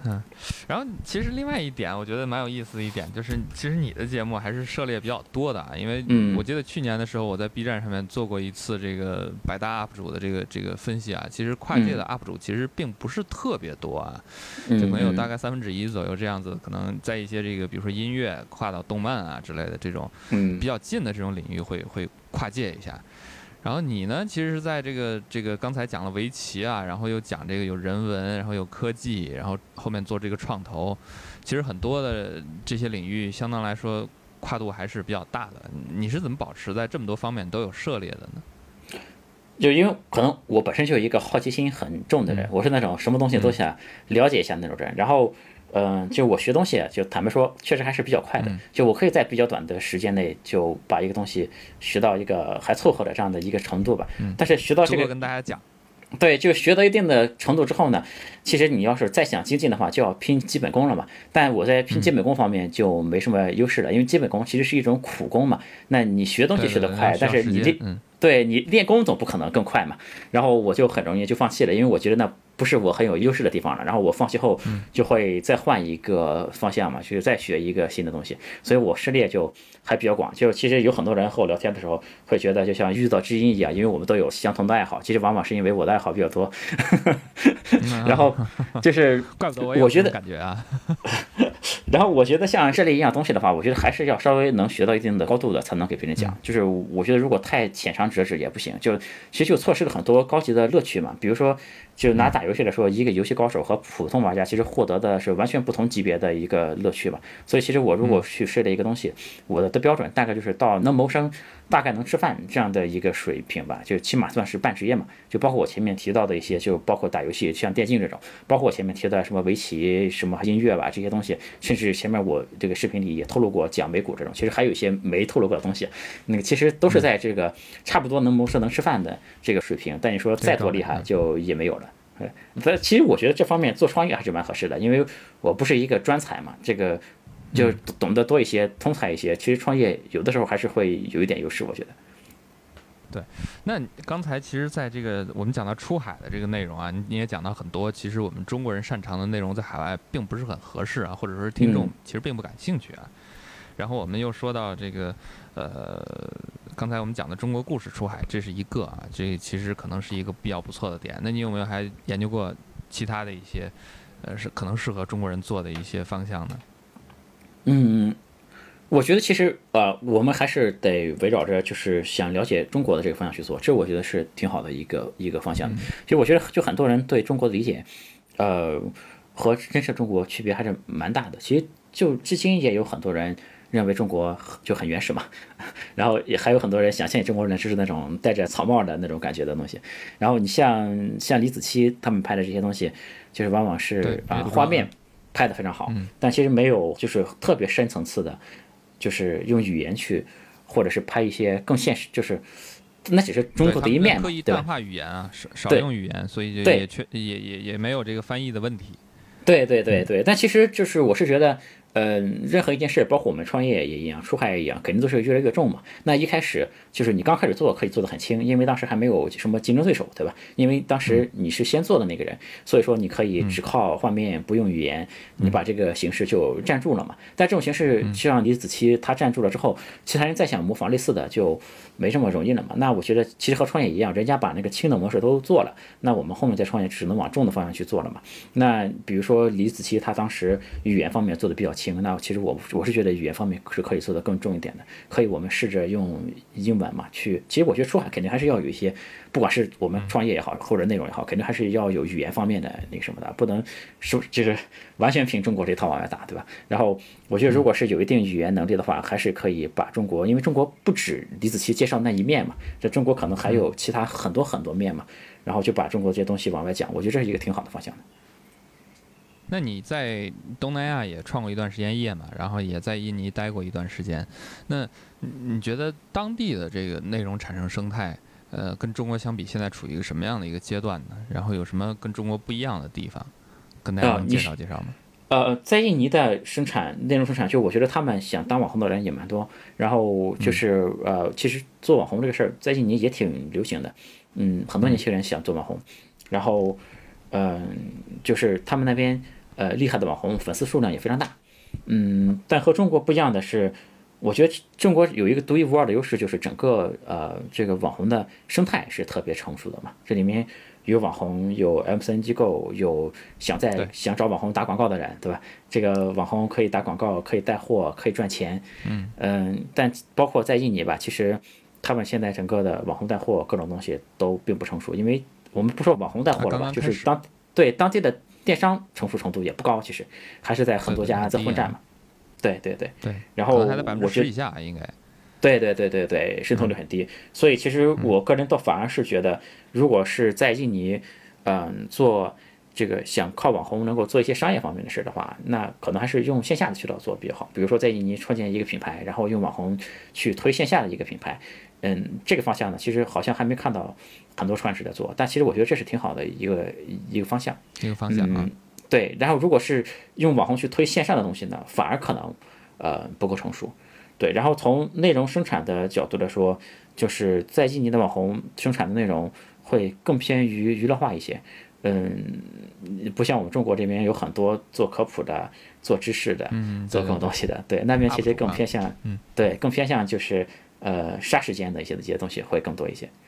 嗯，然后其实另外一点，我觉得蛮有意思的一点，就是其实你的节目还是涉猎比较多的啊，因为我记得去年的时候，我在 B 站上面做过一次这个百大 U P 主的这个这个分析啊，其实跨界的 U P 主其实并不是特别多啊，就可能有大概三分之一左右这样子，可能在一些这个比如说音乐跨到动漫啊之类的这种比较近的这种领域会会跨界一下。然后你呢，其实是在这个这个刚才讲了围棋啊，然后又讲这个有人文，然后有科技，然后后面做这个创投，其实很多的这些领域相当来说跨度还是比较大的。你是怎么保持在这么多方面都有涉猎的呢？ 就因为可能我本身就是一个好奇心很重的人，嗯、我是那种什么东西都想了解一下那种人，然后。嗯，就我学东西，就坦白说，确实还是比较快的。就我可以在比较短的时间内就把一个东西学到一个还凑合的这样的一个程度吧。但是学到这个， 跟大家讲， 对，就学到一定的程度之后呢，其实你要是再想精进的话，就要拼基本功了嘛。但我在拼基本功方面就没什么优势了，因为基本功其实是一种苦功嘛。那你学东西学得快，但是你这，对你练功总不可能更快嘛。然后我就很容易就放弃了，因为我觉得那不是我很有优势的地方了。然后我放弃后就会再换一个方向嘛，就是再学一个新的东西。所以我涉猎就还比较广。就其实有很多人和我聊天的时候会觉得就像遇到知音一样，因为我们都有相同的爱好。其实往往是因为我的爱好比较多，然后就是怪不得我觉得感觉啊。 然后我觉得像这类一样东西的话，我觉得还是要稍微能学到一定的高度的才能给别人讲。就是我觉得如果太浅尝辄止也不行，就其实就错失了很多高级的乐趣嘛。比如说，就拿打游戏来说，一个游戏高手和普通玩家其实获得的是完全不同级别的一个乐趣嘛。所以其实我如果去涉猎一个东西，我的的标准大概就是到能谋生，大概能吃饭这样的一个水平吧，就起码算是半职业嘛。就包括我前面提到的一些，就包括打游戏，像电竞这种，包括我前面提到什么围棋、什么音乐吧这些东西，甚至前面我这个视频里也透露过讲美股这种，其实还有一些没透露过的东西，那个其实都是在这个差不多能谋生能吃饭的这个水平，但你说再多厉害就也没有了。呃，其实我觉得这方面做创业还是蛮合适的，因为我不是一个专才嘛，这个就懂得多一些，通才一些，其实创业有的时候还是会有一点优势，我觉得。 对，那刚才其实在这个我们讲到出海的这个内容啊，你也讲到很多，其实我们中国人擅长的内容在海外并不是很合适啊，或者说听众其实并不感兴趣啊。嗯、然后我们又说到这个，呃，刚才我们讲的中国故事出海，这是一个啊，这其实可能是一个比较不错的点。那你有没有还研究过其他的一些，呃，是可能适合中国人做的一些方向呢？ 嗯。我觉得其实呃，我们还是得围绕着就是想了解中国的这个方向去做，这我觉得是挺好的一个一个方向。其实我觉得就很多人对中国的理解，呃，和真实中国区别还是蛮大的。其实就至今也有很多人认为中国就很原始嘛，然后也还有很多人想象中国人就是那种戴着草帽的那种感觉的东西。然后你像像李子柒他们拍的这些东西，就是往往是啊、呃、画面拍得非常好，但其实没有就是特别深层次的。就是用语言去，或者是拍一些更现实，就是那只是中国的一面嘛， 刻意淡化语言啊，少少用语言，所以就也确也也也没有这个翻译的问题。 对对对对，但其实就是我是觉得。呃，任何一件事，包括我们创业也一样，出海也一样，肯定都是越来越重嘛。那一开始就是你刚开始做，可以做得很轻，因为当时还没有什么竞争对手，对吧？因为当时你是先做的那个人，所以说你可以只靠画面，不用语言，你把这个形式就站住了嘛。但这种形式，像李子柒他站住了之后，其他人再想模仿类似的就没这么容易了嘛。那我觉得其实和创业一样，人家把那个轻的模式都做了，那我们后面再创业只能往重的方向去做了嘛。那比如说李子柒他当时语言方面做的比较轻。那其实我我是觉得语言方面是可以做得更重一点的，可以我们试着用英文嘛去。其实我觉得出海肯定还是要有一些，不管是我们创业也好，或者内容也好，肯定还是要有语言方面的那个什么的，不能是就是完全凭中国这套往外打，对吧？然后我觉得如果是有一定语言能力的话，还是可以把中国，因为中国不止李子柒介绍那一面嘛，这中国可能还有其他很多很多面嘛，然后就把中国这些东西往外讲，我觉得这是一个挺好的方向的。 那你在东南亚也创过一段时间业嘛，然后也在印尼待过一段时间，那你觉得当地的这个内容产生生态，呃，跟中国相比，现在处于一个什么样的一个阶段呢？然后有什么跟中国不一样的地方，跟大家介绍介绍吗？ 呃，在印尼的生产内容生产，就我觉得他们想当网红的人也蛮多，然后就是呃，其实做网红这个事儿在印尼也挺流行的，嗯，很多年轻人想做网红，然后嗯、呃，就是他们那边。 呃厉害的网红粉丝数量也非常大。嗯，但和中国不一样的是，我觉得中国有一个独一无二的优势，就是整个呃这个网红的生态是特别成熟的嘛。这里面有网红，有 M C N 机构，有想在想找网红打广告的人，对吧？这个网红可以打广告，可以带货，可以赚钱。嗯嗯，但包括在印尼吧，其实他们现在整个的网红带货各种东西都并不成熟，因为我们不说网红带货了吧， 刚刚就是当对当地的电商成熟程度也不高，其实还是在很多家在混战嘛。对对对对， 然后还在百分之十以下应该。 对对对对对，渗透率很低，嗯、所以其实我个人倒反而是觉得，如果是在印尼，嗯，做这个想靠网红能够做一些商业方面的事的话，那可能还是用线下的渠道做比较好。比如说在印尼创建一个品牌，然后用网红去推线下的一个品牌，嗯，这个方向呢，其实好像还没看到很多创始在做，但其实我觉得这是挺好的一个一个方向， 一个方向啊。 嗯对，然后如果是用网红去推线上的东西呢，反而可能呃不够成熟。对，然后从内容生产的角度来说，就是在印尼的网红生产的内容会更偏于娱乐化一些。嗯，不像我们中国这边有很多做科普的、做知识的、 嗯、 做各种东西的。对，那边其实更偏向， 嗯， 对，更偏向就是呃杀时间的一些这些东西会更多一些。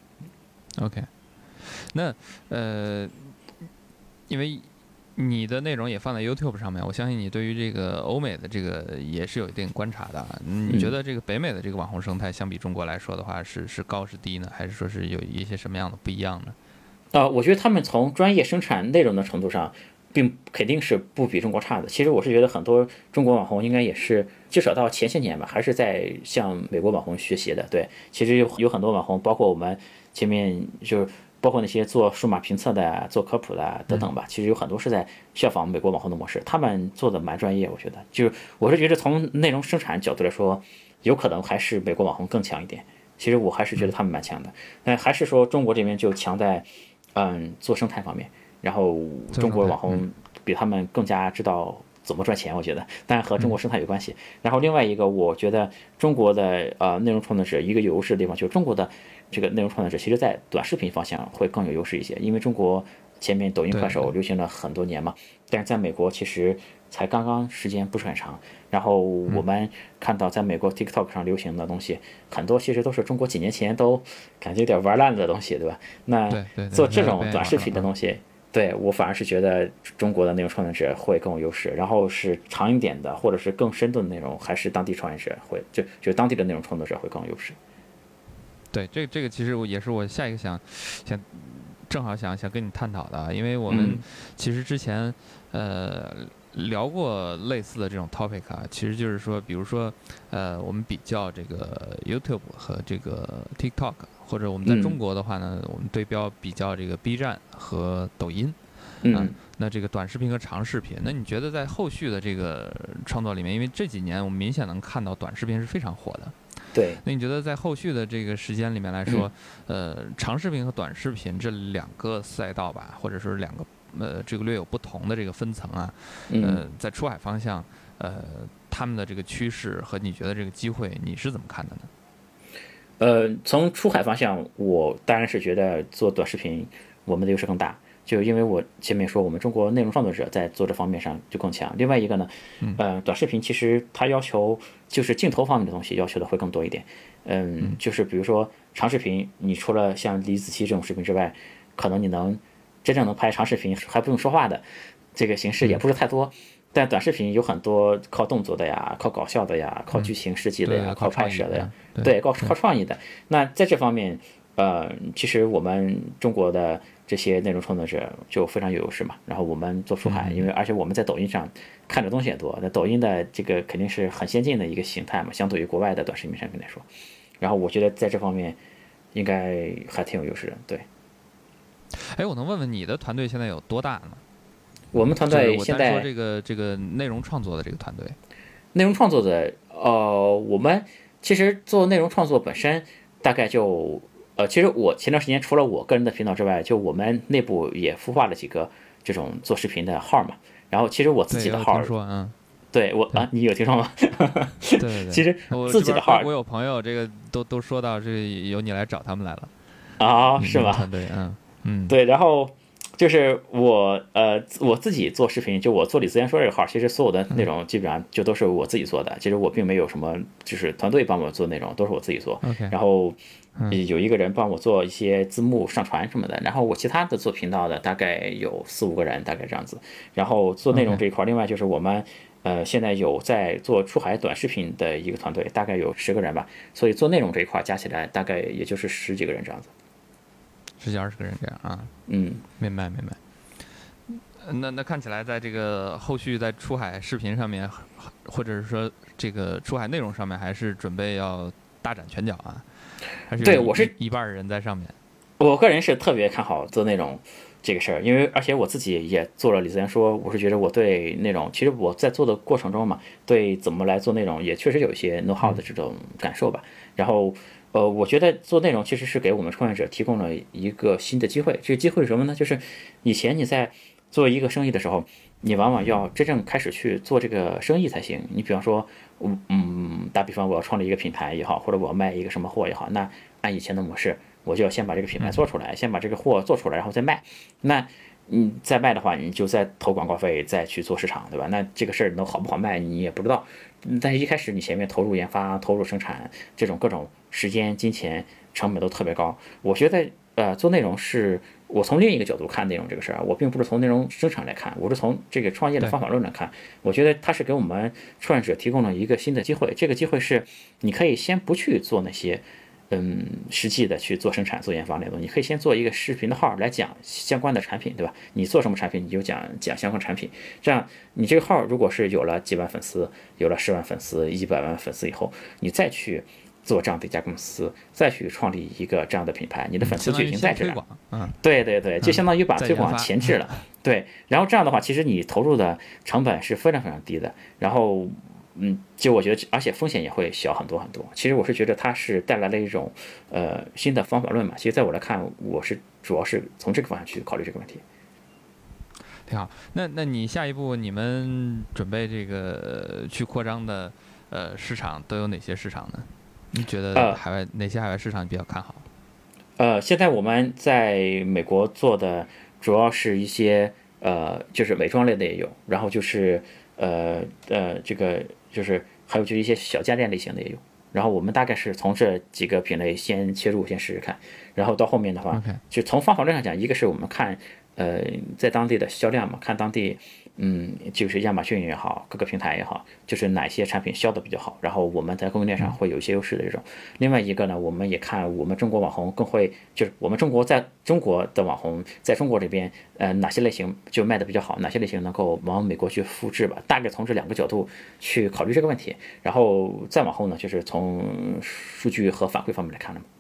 OK， 那呃，因为你的内容也放在 YouTube 上面，我相信你对于这个欧美的这个也是有一定观察的。你觉得这个北美的这个网红生态相比中国来说的话，是是高是低呢？还是说是有一些什么样的不一样呢？ 呃，我觉得他们从专业生产内容的程度上，并肯定是不比中国差的。其实我是觉得很多中国网红应该也是，至少到前些年吧，还是在向美国网红学习的。对，其实有有很多网红，包括我们前面就是。包括那些做数码评测的、做科普的等等吧，其实有很多是在效仿美国网红的模式，他们做的蛮专业，我觉得。就是我是觉得从内容生产角度来说，有可能还是美国网红更强一点。其实我还是觉得他们蛮强的，但还是说中国这边就强在，嗯，做生态方面，然后中国网红比他们更加知道怎么赚钱，我觉得，但和中国生态有关系。然后另外一个，我觉得中国的呃内容创作者一个有优势的地方，就是中国的。这个内容创作者其实在短视频方向会更有优势一些，因为中国前面抖音、快手流行了很多年嘛，但是在美国其实才刚刚时间不是很长。然后我们看到在美国 TikTok 上流行的东西，很多其实都是中国几年前都感觉有点玩烂的东西，对吧？那做这种短视频的东西，对我反而是觉得中国的内容创作者会更有优势。然后是长一点的或者是更深度的内容，还是当地创业者会就就当地的内容创作者会更有优势。 对，这个这个其实也是我下一个想想正好想想跟你探讨的啊，因为我们其实之前呃聊过类似的这种 topic 啊，其实就是说，比如说呃我们比较这个 YouTube 和这个 TikTok， 或者我们在中国的话呢，我们对标比较这个 B 站和抖音。 嗯、 啊，那这个短视频和长视频，那你觉得在后续的这个创作里面，因为这几年我们明显能看到短视频是非常火的。 对， 那你觉得在后续的这个时间里面来说，嗯、呃，长视频和短视频这两个赛道吧，或者说两个呃这个略有不同的这个分层啊，呃，在出海方向，呃，他们的这个趋势和你觉得这个机会，你是怎么看的呢？ 呃，从出海方向，我当然是觉得做短视频我们的优势更大。就因为我前面说，我们中国内容创作者在做这方面上就更强。另外一个呢，呃，短视频其实它要求就是镜头方面的东西要求的会更多一点。嗯，就是比如说长视频，你除了像李子柒这种视频之外，可能你能真正能拍长视频还不用说话的这个形式也不是太多。但短视频有很多靠动作的呀，靠搞笑的呀，靠剧情设计的呀， 嗯、 靠拍摄的呀， 对， 对靠靠创意的。那在这方面，呃，其实我们中国的这些内容创作者就非常有优势嘛。然后我们做出海，因为而且我们在抖音上看的东西也多，那抖音的这个肯定是很先进的一个形态嘛，相对于国外的短视频产品来说。然后我觉得在这方面应该还挺有优势的，对。 哎，我能问问你的团队现在有多大呢？ 我们团队现在我单说这个这个内容创作的这个团队， 内容创作的呃，我们其实做内容创作本身大概就。呃，其实我前段时间除了我个人的频道之外，就我们内部也孵化了几个这种做视频的号嘛。然后其实我自己的号， 说嗯， 对我啊，你有听说吗？ 对对对， 其实自己的号， 我有朋友这个都都说到这由你来找他们来了啊，是吗？ 团队，嗯嗯， 对，然后就是我呃我自己做视频，就我做李自然说这个号，其实所有的内容基本上就都是我自己做的。其实我并没有什么就是团队帮我做内容，都是我自己做。 OK， 然后有一个人帮我做一些字幕上传什么的，然后我其他的做频道的大概有四五个人，大概这样子。然后做内容这一块，另外就是我们。呃，现在有在做出海短视频的一个团队，大概有十个人吧，所以做内容这一块加起来大概也就是十几个人这样子， 十几二十个人这样啊。 嗯， 明白明白。那那看起来，在这个后续在出海视频上面，或者是说这个出海内容上面，还是准备要大展拳脚啊？还是对我是一半人在上面。 我个人是特别看好做内容这个事儿，因为而且我自己也做了李自然说，我是觉得我对内容，其实我在做的过程中嘛，对怎么来做内容也确实有一些 know how 的这种感受吧。然后呃，我觉得做内容其实是给我们创业者提供了一个新的机会。这个机会是什么呢？就是以前你在做一个生意的时候，你往往要真正开始去做这个生意才行。你比方说，嗯，打比方我要创立一个品牌也好，或者我要卖一个什么货也好，那按以前的模式，我就要先把这个品牌做出来，先把这个货做出来，然后再卖。那你再卖的话，你就再投广告费，再去做市场，对吧？那这个事儿能好不好卖，你也不知道。但是一开始你前面投入研发、投入生产，这种各种时间、金钱成本都特别高。我觉得，呃，做内容是我从另一个角度看内容这个事儿，我并不是从内容生产来看，我是从这个创业的方法论来看。我觉得它是给我们创业者提供了一个新的机会。这个机会是你可以先不去做那些。嗯，实际的去做生产、做研发那种，你可以先做一个视频的号来讲相关的产品，对吧？你做什么产品，你就讲讲相关产品。这样，你这个号如果是有了几万粉丝，有了十万粉丝、一百万粉丝以后，你再去做这样的一家公司，再去创立一个这样的品牌，你的粉丝就已经在这了。 嗯， 对对对，就相当于把推广前置了。对，然后这样的话，其实你投入的成本是非常非常低的。然后。嗯，就我觉得，而且风险也会小很多很多。其实我是觉得它是带来了一种呃新的方法论嘛。其实在我来看，我是主要是从这个方向去考虑这个问题。 挺好。那那你下一步你们准备这个去扩张的呃市场都有哪些市场呢？你觉得海外、呃、哪些海外市场你比较看好？ 呃，现在我们在美国做的主要是一些呃就是美妆类的也有，然后就是呃呃这个。就是还有就是一些小家电类型的也有，然后我们大概是从这几个品类先切入，先试试看，然后到后面的话， okay. 就从方法论上讲，一个是我们看呃在当地的销量嘛，看当地嗯就是亚马逊也好，各个平台也好，就是哪些产品销的比较好，然后我们在供应链上会有一些优势的这种。另外一个呢，我们也看我们中国网红更会，就是我们中国在中国的网红在中国这边呃哪些类型就卖的比较好，哪些类型能够往美国去复制吧，大概从这两个角度去考虑这个问题，然后再往后呢，就是从数据和反馈方面来看了嘛。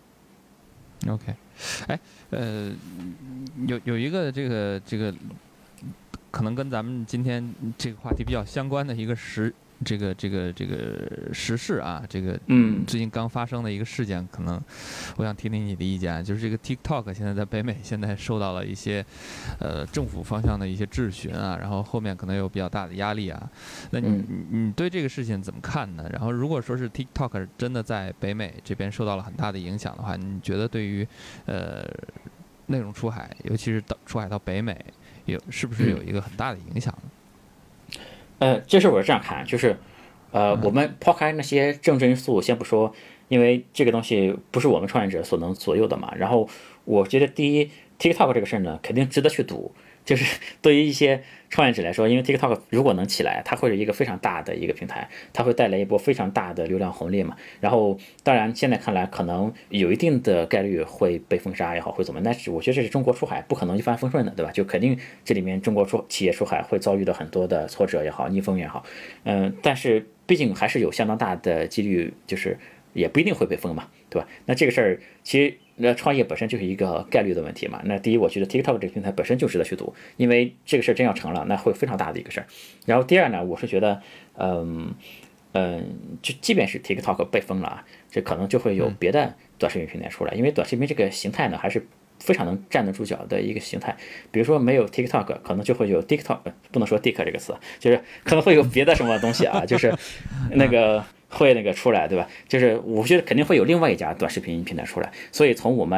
OK， 哎，呃，有有一个这个这个。可能跟咱们今天这个话题比较相关的一个时，这个这个这个时事啊，这个嗯， 最近刚发生的一个事件，可能我想听听你的意见，就是这个 TikTok 现在在北美现在受到了一些呃政府方向的一些质询啊，然后后面可能有比较大的压力啊，那你你对这个事情怎么看呢？然后如果说是 TikTok 真的在北美这边受到了很大的影响的话，你觉得对于呃内容出海，尤其是到出海到北美，有是不是有一个很大的影响呢？ 呃，这事我是这样看，就是，呃，我们抛开那些政治因素先不说，因为这个东西不是我们创业者所能左右的嘛。然后，我觉得第一 ，TikTok 这个事儿呢，肯定值得去赌。就是对于一些创业者来说，因为 TikTok 如果能起来，它会是一个非常大的一个平台，它会带来一波非常大的流量红利嘛。然后，当然现在看来可能有一定的概率会被封杀也好，会怎么？但是我觉得这是中国出海，不可能一帆风顺的，对吧？就肯定这里面中国出企业出海会遭遇到很多的挫折也好，逆风也好，嗯，但是毕竟还是有相当大的几率，就是也不一定会被封嘛，对吧？那这个事儿其实。那创业本身就是一个概率的问题嘛。那第一，我觉得 TikTok 这个平台本身就值得去赌，因为这个事儿真要成了，那会非常大的一个事儿。然后第二呢，我是觉得，嗯嗯，就即便是 TikTok 被封了啊，这可能就会有别的短视频平台出来，因为短视频这个形态呢，还是非常能站得住脚的一个形态。比如说没有 TikTok， 可能就会有 TikTok， 不能说 Tik 这个词，就是可能会有别的什么东西啊，就是那个。会那个出来，对吧？就是我觉得肯定会有另外一家短视频平台出来，所以从我们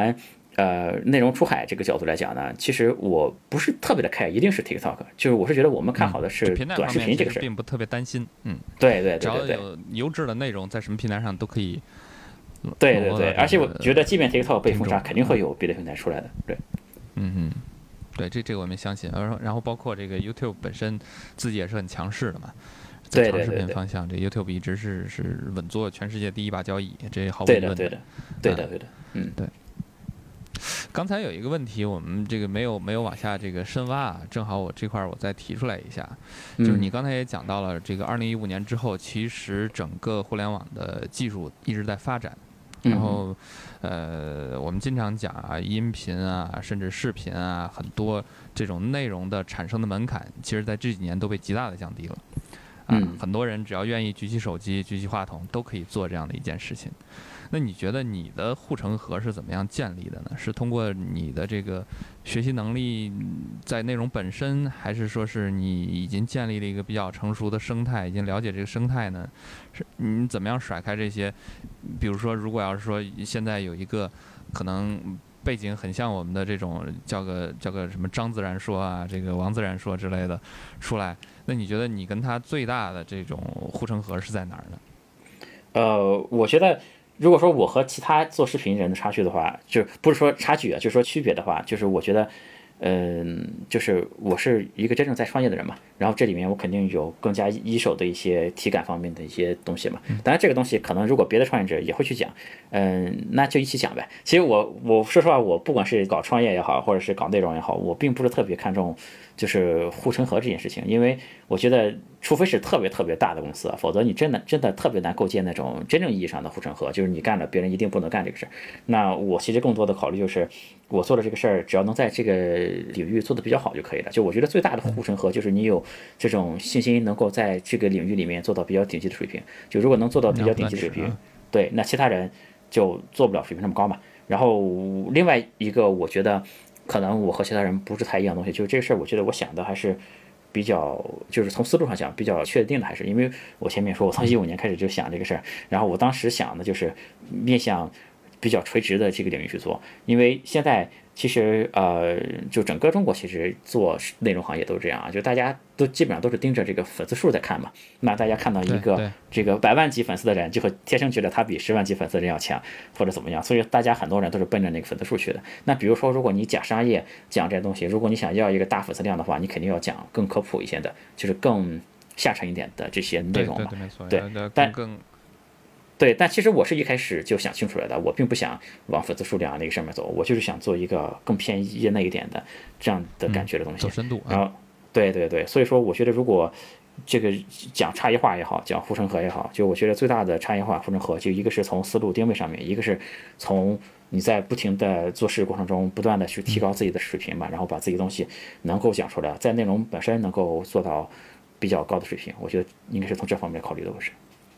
呃内容出海这个角度来讲呢，其实我不是特别的看一定是 TikTok， 就是我是觉得我们看好的是短视频这个事， 并不特别担心。嗯， 对对对对对， 只要有优质的内容在什么平台上都可以。 对对对，而且我觉得即便 TikTok 被封杀，肯定会有别的平台出来的。对， 嗯嗯，对，这这个我们相信。然后包括这个 YouTube 本身自己也是很强势的嘛。在长视频方向，这 YouTube 一直是是稳坐全世界第一把交椅，这毫无疑问的。 对的，对的，对的，对的，嗯， 对。刚才有一个问题，我们这个没有没有往下这个深挖啊，正好我这块我再提出来一下，就是你刚才也讲到了，这个二零一五年之后，其实整个互联网的技术一直在发展，然后呃，我们经常讲啊，音频啊，甚至视频啊，很多这种内容的产生的门槛，其实在这几年都被极大的降低了。啊，很多人只要愿意举起手机、举起话筒，都可以做这样的一件事情。那你觉得你的护城河是怎么样建立的呢？是通过你的这个学习能力在内容本身，还是说是你已经建立了一个比较成熟的生态，已经了解这个生态呢？是你怎么样甩开这些？比如说，如果要是说现在有一个可能背景很像我们的这种叫个叫个什么张自然说啊，这个王自然说之类的出来，那你觉得你跟他最大的这种护城河是在哪儿呢？ 呃，我觉得如果说我和其他做视频人的差距的话，就不是说差距啊，就是说区别的话，就是我觉得。嗯，就是我是一个真正在创业的人嘛，然后这里面我肯定有更加一手的一些体感方面的一些东西嘛。当然这个东西可能如果别的创业者也会去讲，嗯，那就一起讲呗。其实我我说实话，我不管是搞创业也好，或者是搞内容也好，我并不是特别看重就是护城河这件事情，因为我觉得除非是特别特别大的公司，否则你真的真的特别难构建那种真正意义上的护城河，就是你干了别人一定不能干这个事儿。那我其实更多的考虑就是我做的这个事儿，只要能在这个领域做得比较好就可以了。就我觉得最大的护城河就是你有这种信心，能够在这个领域里面做到比较顶级的水平。就如果能做到比较顶级的水平，对，那其他人就做不了水平那么高嘛。然后另外一个，我觉得可能我和其他人不是太一样的东西，就是这个事儿，我觉得我想的还是比较，就是从思路上讲比较确定的，还是因为我前面说我从一五年开始就想这个事儿，然后我当时想的就是面向比较垂直的这个领域去做，因为现在其实呃，就整个中国其实做内容行业都是这样啊，就大家都基本上都是盯着这个粉丝数在看嘛。那大家看到一个这个百万级粉丝的人，就会天生觉得他比十万级粉丝的人要强，或者怎么样。所以大家很多人都是奔着那个粉丝数去的。那比如说，如果你讲商业，讲这些东西，如果你想要一个大粉丝量的话，你肯定要讲更科普一些的，就是更下沉一点的这些内容嘛。 对对对，没错。 对，但更。对，但其实我是一开始就想清楚了的，我并不想往粉丝数量那个上面走，我就是想做一个更偏业内一点的这样的感觉的东西， 走深度。 然后，对对对，所以说我觉得如果这个讲差异化也好，讲护城河也好，就我觉得最大的差异化护城河，就一个是从思路定位上面，一个是从你在不停的做事过程中不断的去提高自己的水平嘛，然后把自己的东西能够讲出来，在内容本身能够做到比较高的水平，我觉得应该是从这方面考虑的，我是。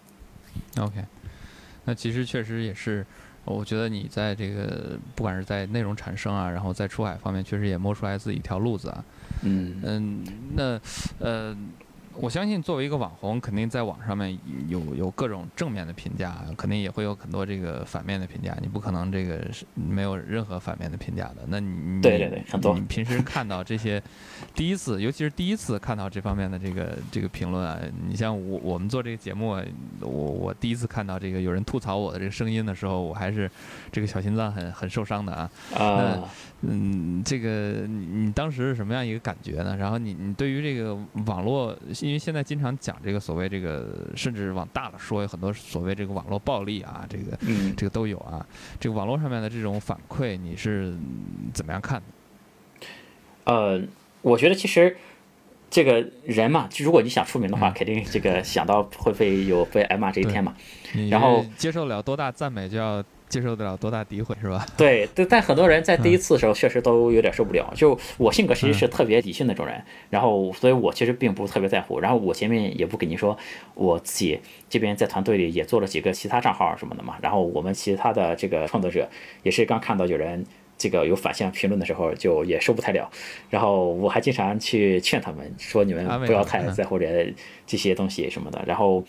OK。那其实确实也是，我觉得你在这个不管是在内容产生啊，然后在出海方面，确实也摸出来自己一条路子啊。 嗯嗯，那呃，我相信作为一个网红，肯定在网上面有有各种正面的评价，肯定也会有很多这个反面的评价。你不可能这个是没有任何反面的评价的。那你对对对，很多。 你平时看到这些，第一次，尤其是第一次看到这方面的这个这个评论啊，你像我我们做这个节目，我我第一次看到这个有人吐槽我的这个声音的时候，我还是这个小心脏很很受伤的啊。 啊。 那嗯，这个你你当时是什么样一个感觉呢？然后你你对于这个网络，因为现在经常讲这个所谓这个，甚至往大了说，有很多所谓这个网络暴力啊，这个、 嗯、 这个都有啊。这个网络上面的这种反馈，你是怎么样看的？ 呃，我觉得其实这个人嘛，如果你想出名的话， 嗯、 肯定这个想到会被有被挨骂这一天嘛。 然然后接受了多大赞美，就要接受得了多大诋毁，是吧？ 对，但很多人在第一次的时候确实都有点受不了。嗯、就我性格其实是特别理性那种人，嗯、然后所以我其实并不特别在乎。然后我前面也不跟你说，我自己这边在团队里也做了几个其他账号什么的嘛。然后我们其他的这个创作者也是刚看到有人这个有反向评论的时候，就也受不太了。然后我还经常去劝他们说，你们不要太在乎这这些东西什么的。然后。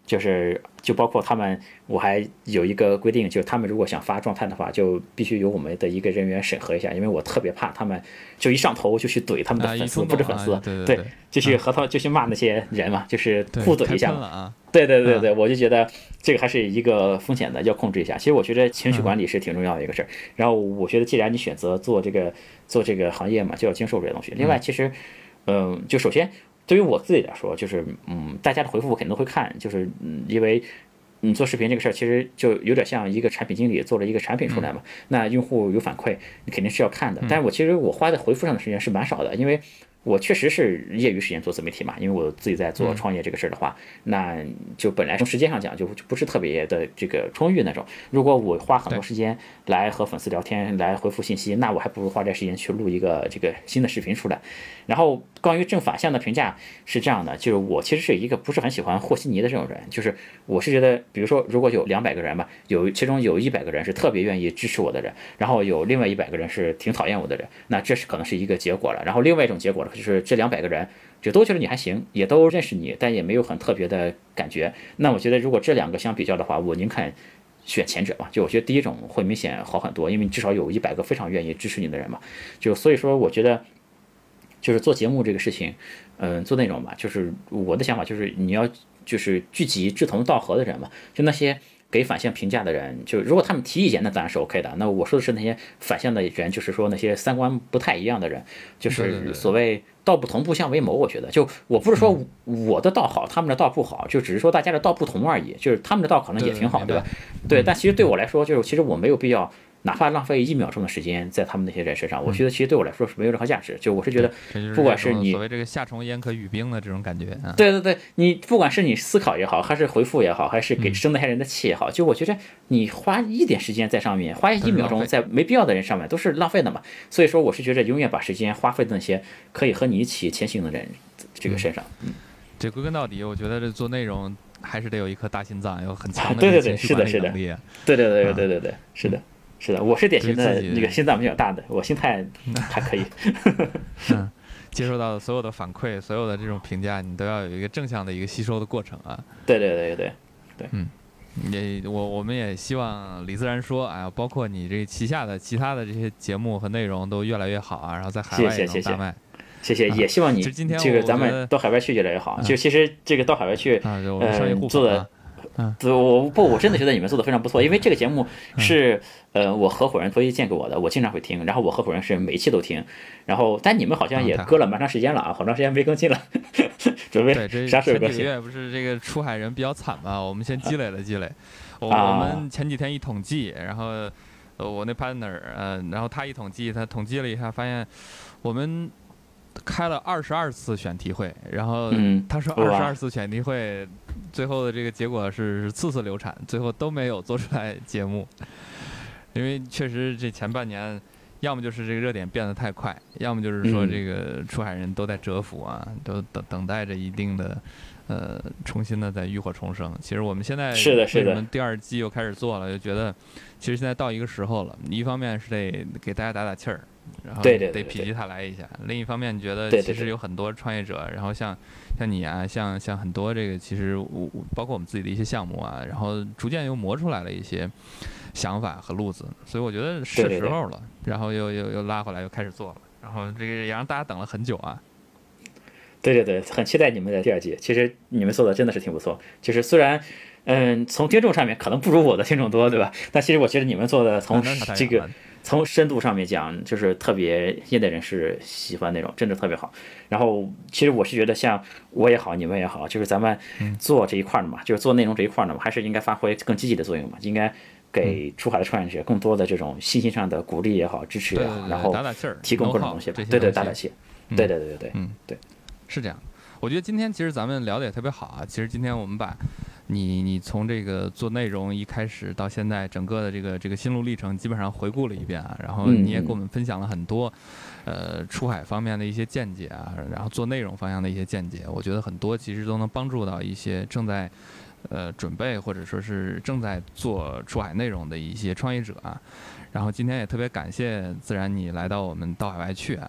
就是就包括他们，我还有一个规定，就是他们如果想发状态的话，就必须由我们的一个人员审核一下，因为我特别怕他们就一上头就去怼他们的粉丝， 啊、 不是粉丝， 啊、对, 对, 对， 就去和他们就去骂那些人嘛，就是互怼一下嘛。 啊、 对对对对，我就觉得这个还是一个风险的，要控制一下。其实我觉得情绪管理是挺重要的一个事儿。嗯、然后我觉得，既然你选择做这个做这个行业嘛，就要经受这些东西。另外，其实，嗯、呃，就首先。对于我自己来说，就是嗯，大家的回复我肯定都会看，就是嗯，因为你做视频这个事儿，其实就有点像一个产品经理做了一个产品出来嘛，那用户有反馈，你肯定是要看的。但是我其实我花在回复上的时间是蛮少的，因为我确实是业余时间做自媒体嘛，因为我自己在做创业这个事儿的话，那就本来从时间上讲就就不是特别的这个充裕那种。如果我花很多时间来和粉丝聊天，来回复信息，那我还不如花这时间去录一个这个新的视频出来。然后关于正反向的评价是这样的，就是我其实是一个不是很喜欢和稀泥的这种人，就是我是觉得，比如说如果有两百个人吧，有其中有一百个人是特别愿意支持我的人，然后有另外一百个人是挺讨厌我的人，那这是可能是一个结果了。然后另外一种结果呢，就是这两百个人就都觉得你还行，也都认识你，但也没有很特别的感觉。那我觉得如果这两个相比较的话，我宁肯选前者吧。就我觉得第一种会明显好很多，因为至少有一百个非常愿意支持你的人嘛。就所以说，我觉得就是做节目这个事情，嗯，做内容吧，就是我的想法就是你要就是聚集志同道合的人嘛，就那些给反向评价的人，就如果他们提意见，那当然是 OK 的。那我说的是那些反向的人，就是说那些三观不太一样的人，就是所谓道不同不相为谋。我觉得，就我不是说我的道好，他们的道不好，就只是说大家的道不同而已。就是他们的道可能也挺好，对吧？对，但其实对我来说，就是其实我没有必要。哪怕浪费一秒钟的时间在他们那些人身上，我觉得其实对我来说是没有任何价值。就我是觉得，不管是你所谓这个夏虫焉可语冰的这种感觉啊， 对对对，你不管是你思考也好，还是回复也好，还是给生那些人的气也好，就我觉得你花一点时间在上面，花一秒钟在没必要的人上面都是浪费的嘛。所以说，我是觉得永远把时间花费在那些可以和你一起前行的人这个身上。嗯， 这归根到底，我觉得这做内容还是得有一一颗大心脏，有很强的情绪管理能力。 对对对对对对，是的。是的，我是典型的那个心脏比较大的，我心态还可以。 嗯，接受到所有的反馈，所有的这种评价，你都要有一个正向的一个吸收的过程啊。 对对对对对， 嗯，也我我们也希望李自然说，哎呀，包括你这旗下的其他的这些节目和内容都越来越好啊，然后在海外也能大卖。 谢谢，也希望你这个咱们到海外去越来越好。就其实这个到海外去，呃，做的。 嗯， 我不，我真的觉得你们做的非常不错，因为这个节目是呃我合伙人推荐给我的，我经常会听，然后我合伙人是每一期都听，然后但你们好像也搁了蛮长时间了啊，好长时间没更新了，准备啥时候更新？ 前几个月不是这个出海人比较惨嘛，我们先积累了积累，我我们前几天一统计，然后呃我那 partner 呃，然后他一统计，他统计了一下，发现我们开了二十二次选题会，然后他说二十二次选题会。最后的这个结果是次次流产，最后都没有做出来节目，因为确实这前半年，要么就是这个热点变得太快，要么就是说这个出海人都在蛰伏啊，都等等待着一定的，呃，重新的在浴火重生。其实我们现在是的，是的， 我们第二季又开始做了，就觉得其实现在到一个时候了，一方面是得给大家打打气儿。然后得否极泰来一下，另一方面觉得其实有很多创业者，然后像像你啊，像像很多这个其实我包括我们自己的一些项目啊，然后逐渐又磨出来了一些想法和路子，所以我觉得是时候了，然后又又又拉回来又开始做了，然后这个也让大家等了很久啊。 对对对，很期待你们的第二季。其实你们做的真的是挺不错，就是虽然嗯从听众上面可能不如我的听众多，对吧？但其实我觉得你们做的从这个。从深度上面讲，就是特别业内人士喜欢那种，真的特别好。然后，其实我是觉得，像我也好，你们也好，就是咱们做这一块的嘛，就是做内容这一块的嘛，还是应该发挥更积极的作用嘛，应该给出海的创业者更多的这种信心上的鼓励也好，支持也好，然后提供各种东西，对对，打打气，对对对对对，嗯，对， 是这样。我觉得今天其实咱们聊的也特别好啊。其实今天我们把你你从这个做内容一开始到现在整个的这个这个心路历程基本上回顾了一遍啊，然后你也跟我们分享了很多，呃，出海方面的一些见解啊，然后做内容方向的一些见解，我觉得很多其实都能帮助到一些正在呃准备或者说是正在做出海内容的一些创业者啊。然后今天也特别感谢自然你来到我们到海外去啊。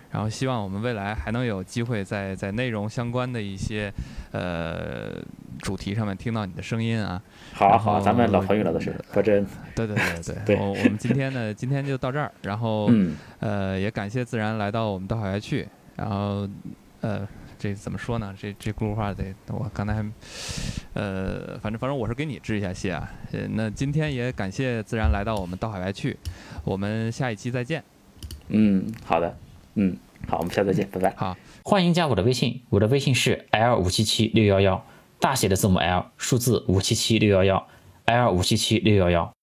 然后希望我们未来还能有机会在在内容相关的一些呃主题上面听到你的声音啊。 好好，咱们老朋友了都是，反正对对对对对， 我我们今天呢今天就到这儿，然后、 嗯、 呃也感谢自然来到我们到海外去，然后呃这怎么说呢？这这轱辘话得我刚才还呃反正反正我是给你致一下谢啊。呃那今天也感谢自然来到我们到海外去，我们下一期再见。 嗯，好的，嗯，好，我们下次再见，拜拜。 好， 欢迎加我的微信，我的微信是 L 五七七六一一，大写的字母 L， 数字五七七六一一 ，L 五七七六一一。